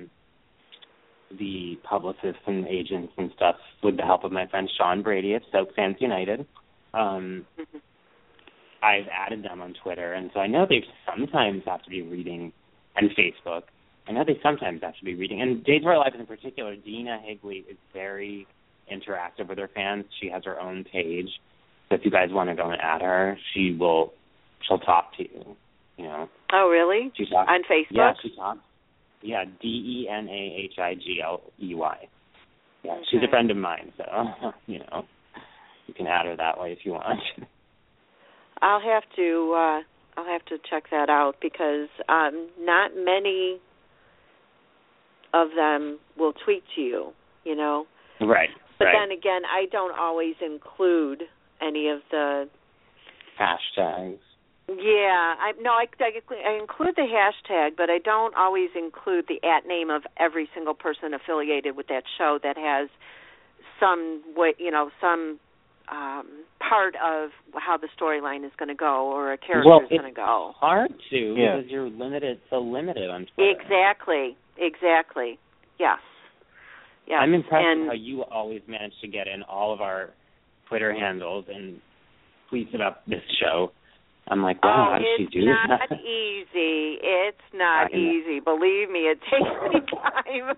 the publicists and agents and stuff with the help of my friend Sean Brady of Soap Fans United. I've added them on Twitter, and so I know they sometimes have to be reading, and Facebook. I know they sometimes have to be reading. And Days of Our Lives in particular, Dina Higley is very interactive with her fans. She has her own page. So if you guys want to go and add her, she'll talk to you, Oh, really? She talks, on Facebook? Yeah, she talks. Yeah, DENAHIGLEY. Yeah, okay. She's a friend of mine, so, you can add her that way if you want. I'll have to check that out, because not many of them will tweet to you, Right. But then again, I don't always include any of the hashtags. Yeah, I include the hashtag, but I don't always include the @ of every single person affiliated with that show that has some way, some part of how the storyline is going to go, or a character is going to go. It's hard to, because you're so limited on Twitter. Exactly. Yes. I'm impressed with how you always manage to get in all of our Twitter handles and tweets about this show. I'm like, wow, how does she do that? It's not easy. Believe me, it takes me time.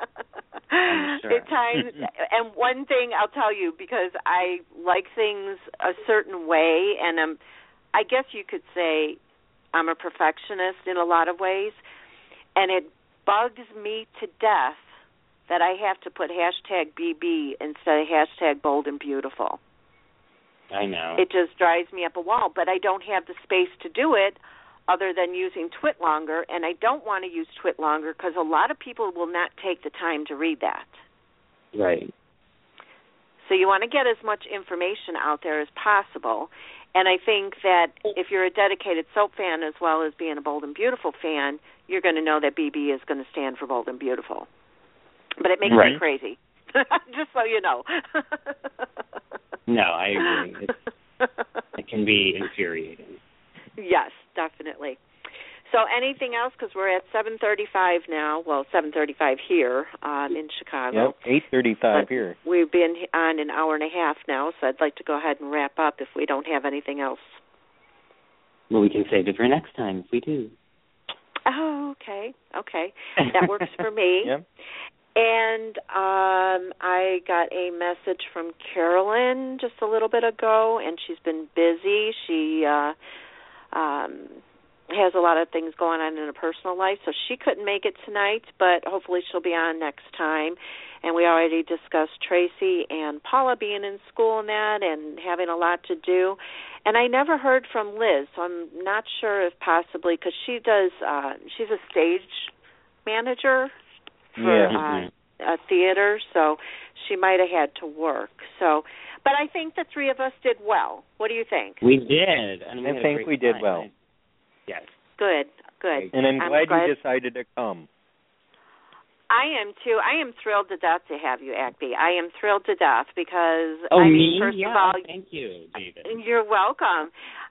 Sure. And one thing I'll tell you, because I like things a certain way, and I guess you could say I'm a perfectionist in a lot of ways, and it bugs me to death that I have to put #BB instead of #BoldAndBeautiful. I know. It just drives me up a wall, but I don't have the space to do it other than using TwitLonger, and I don't want to use TwitLonger because a lot of people will not take the time to read that. Right. So you want to get as much information out there as possible, and I think that if you're a dedicated soap fan as well as being a Bold and Beautiful fan, you're going to know that BB is going to stand for Bold and Beautiful. But it makes me crazy, just so you know. No, I agree. It can be infuriating. Yes, definitely. So anything else? Because we're at 7:35 now. Well, 7:35 here in Chicago. Yep, 8:35 here. We've been on an hour and a half now, so I'd like to go ahead and wrap up if we don't have anything else. Well, we can save it for next time if we do. Oh, okay. That works for me. Yep. And I got a message from Carolyn just a little bit ago, and she's been busy. She has a lot of things going on in her personal life, so she couldn't make it tonight, but hopefully she'll be on next time. And we already discussed Tracy and Paula being in school and that and having a lot to do. And I never heard from Liz, so I'm not sure if possibly, because she's a stage manager for a theater, so she might have had to work. So, but I think the three of us did well. What do you think? We did. And I think we did well. Yes. Good. And I'm glad you decided to come. I am too. I am thrilled to death to have you, Acme. I am thrilled to death because first of all, thank you, David. You're welcome.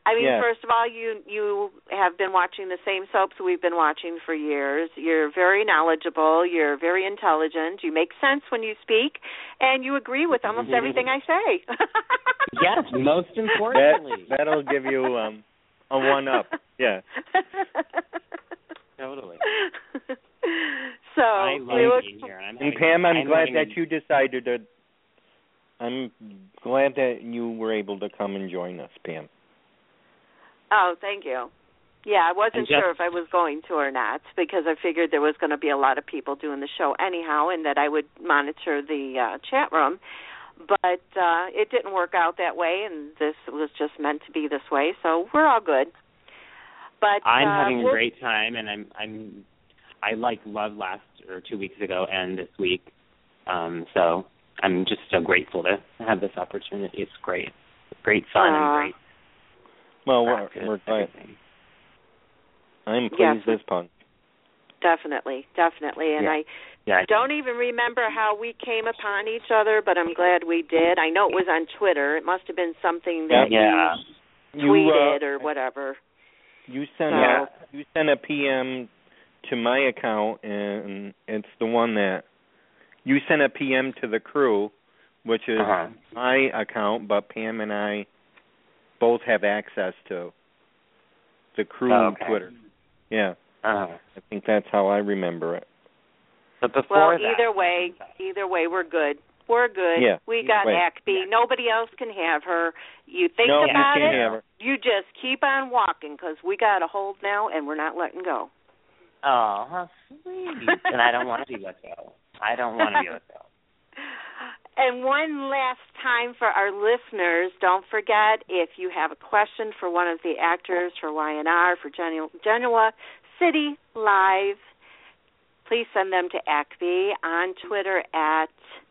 I mean, Yeah. first of all, you have been watching the same soaps we've been watching for years. You're very knowledgeable. You're very intelligent. You make sense when you speak, and you agree with almost everything I say. Yes, most importantly. That'll give you a one-up. Yeah. Totally. So I love being here. And Pam, I'm glad that you decided to. I'm glad that you were able to come and join us, Pam. Oh, thank you. Yeah, I wasn't sure if I was going to or not because I figured there was going to be a lot of people doing the show anyhow and that I would monitor the chat room. But it didn't work out that way, and this was just meant to be this way, so we're all good. But I'm having a great time, and I loved last or 2 weeks ago and this week. So I'm just so grateful to have this opportunity. It's great. Great fun and great. Well, we're glad. I'm pleased this punch. Definitely. And I don't even remember how we came upon each other, but I'm glad we did. I know it was on Twitter. It must have been something that you tweeted or whatever. You sent a PM to my account, and it's the one that you sent a PM to the crew, which is my account, but Pam and I both have access to the crew Twitter. Yeah. I think that's how I remember it. But before either way, we're good. We're good. Yeah, we got Acme. Nobody else can have her. You think about it, you just keep on walking because we got a hold now and we're not letting go. Oh, how sweet. And I don't want to be let go. And one last time for our listeners, don't forget, if you have a question for one of the actors for YNR, for Genoa City Live, please send them to Acme on Twitter at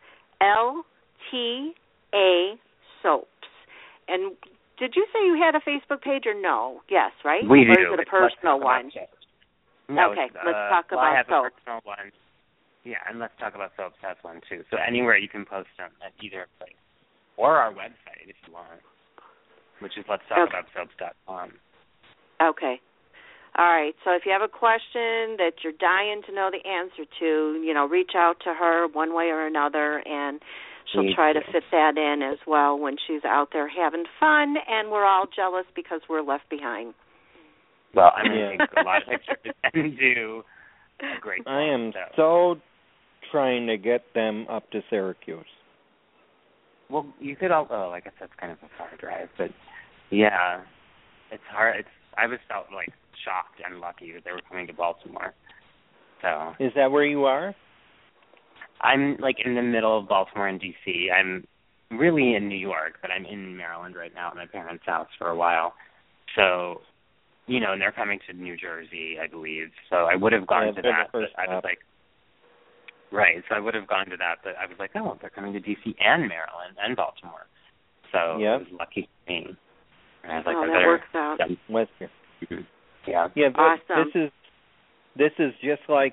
LTA Soaps. And did you say you had a Facebook page or no? Yes, right? We do. Or is it a personal one? No, okay, let's talk about I have soaps. A personal one. Yeah, and Let's Talk About Soaps has one too. So anywhere you can post them at either place. Or our website if you want, which is letstalkaboutsoaps.com. Okay. All right. So if you have a question that you're dying to know the answer to, reach out to her one way or another, and she'll try to fit that in as well when she's out there having fun, and we're all jealous because we're left behind. Well, I'm going to take a lot of pictures and do a great job. I am so trying to get them up to Syracuse. Well, you could I guess that's kind of a far drive, but yeah, it's hard. I was felt like shocked and lucky that they were coming to Baltimore. So is that where you are? I'm like in the middle of Baltimore and DC. I'm really in New York, but I'm in Maryland right now at my parents' house for a while. So, and they're coming to New Jersey, I believe. So I would have gone to that, but I was like, right. So I would have gone to that, but I was like, oh, they're coming to DC and Maryland and Baltimore. So it was lucky for me. And I was like, that works out. Western. Mm-hmm. Yeah. Yeah. Awesome. This is just like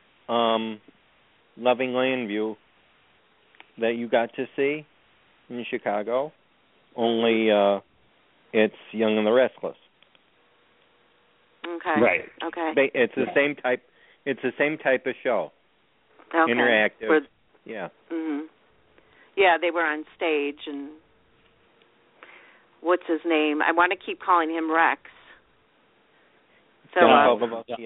Loving Landview that you got to see in Chicago. Only it's Young and the Restless. Okay. Right. Okay. It's the same type. It's the same type of show. Okay. Interactive. Yeah. Mhm. Yeah, they were on stage, and what's his name? I want to keep calling him Rex. So John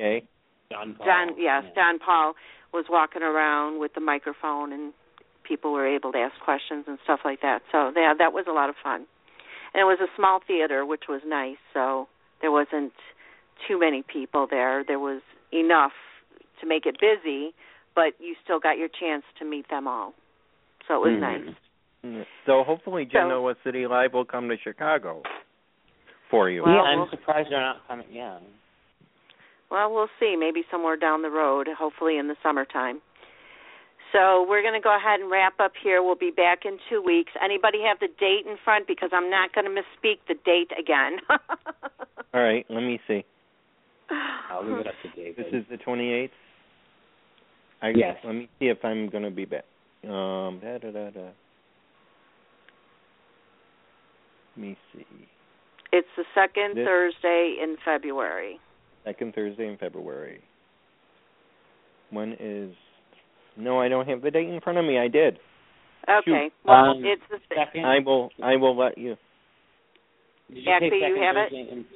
Paul was walking around with the microphone, and people were able to ask questions and stuff like that. So yeah, that was a lot of fun. And it was a small theater, which was nice. So there wasn't too many people there. There was enough to make it busy, but you still got your chance to meet them all. So it was nice. So hopefully Genoa City Live will come to Chicago for you. Well, I'm surprised they're not coming. Yeah. Well, we'll see. Maybe somewhere down the road, hopefully in the summertime. So we're going to go ahead and wrap up here. We'll be back in 2 weeks. Anybody have the date in front? Because I'm not going to misspeak the date again. All right, let me see. I'll leave it up to David. This is the 28th? Yes. Let me see if I'm going to be back. Let me see. It's the second Thursday in February. Second Thursday in February. When is... No, I don't have the date in front of me. I did. Okay. Well, it's the second. I will let you. Actually, you have it?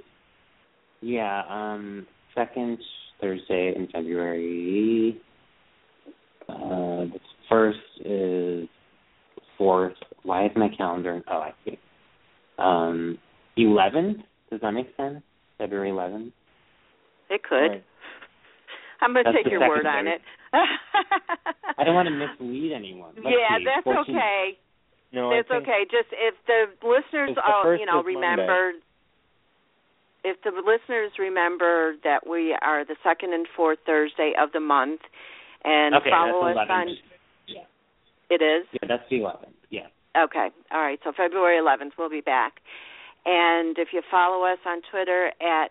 Second Thursday in February. The first is 4th. Why is my calendar? Oh, I see. 11th? Does that make sense? February 11th? It could. Right. I'm going to take your word on it. I don't want to mislead anyone. That's okay. No, it's okay. Just if the listeners, remember, if the listeners remember that we are the second and fourth Thursday of the month, and follow us on. Yeah. It is? Yeah, that's the 11th. Yeah. Okay. All right. So February 11th, we'll be back. And if you follow us on Twitter at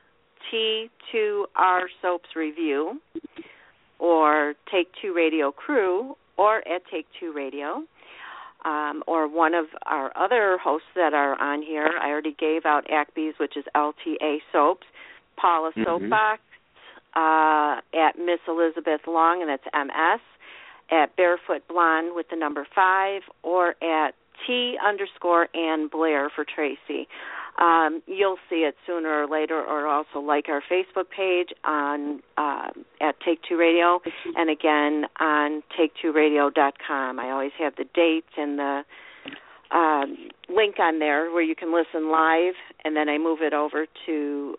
T2R Soaps Review, or Take Two Radio Crew, or at Take Two Radio, or one of our other hosts that are on here. I already gave out Acme's, which is LTA Soaps, Paula Soapbox, at Miss Elizabeth Long, and that's MS, at Barefoot Blonde with the number 5, or at T_Ann Blair for Tracy. You'll see it sooner or later, or also like our Facebook page on at Take Two Radio, and again on take2radio.com. I always have the dates and the link on there where you can listen live, and then I move it over to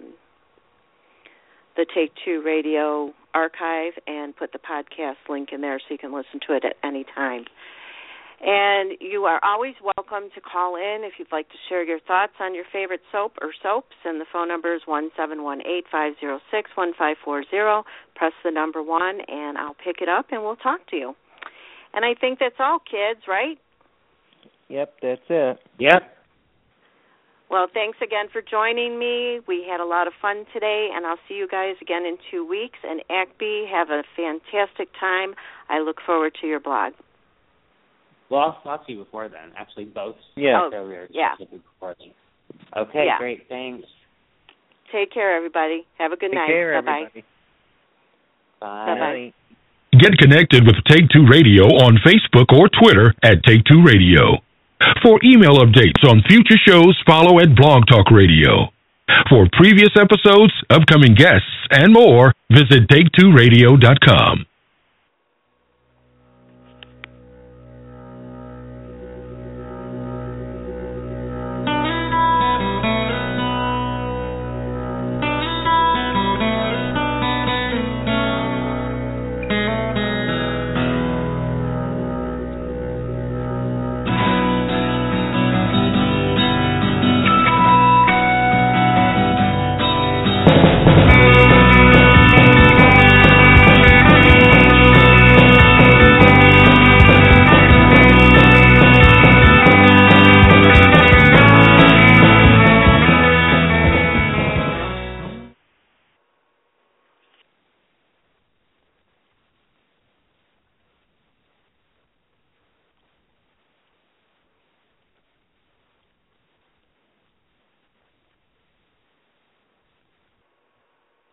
the Take Two Radio archive and put the podcast link in there so you can listen to it at any time. And you are always welcome to call in if you'd like to share your thoughts on your favorite soap or soaps, and the phone number is 1-718-506-1540. Press the number 1, and I'll pick it up, and we'll talk to you. And I think that's all, kids, right? Yep, that's it. Yep. Well, thanks again for joining me. We had a lot of fun today, and I'll see you guys again in 2 weeks. And Acme, have a fantastic time. I look forward to your blog. Well, I'll talk to you before then. Actually, both. Yeah. Before then. Okay, great. Thanks. Take care, everybody. Have a good night. Take care, Bye-bye. everybody. Bye. Bye-bye. Get connected with Take Two Radio on Facebook or Twitter at Take Two Radio. For email updates on future shows, follow at Blog Talk Radio. For previous episodes, upcoming guests, and more, visit take2radio.com.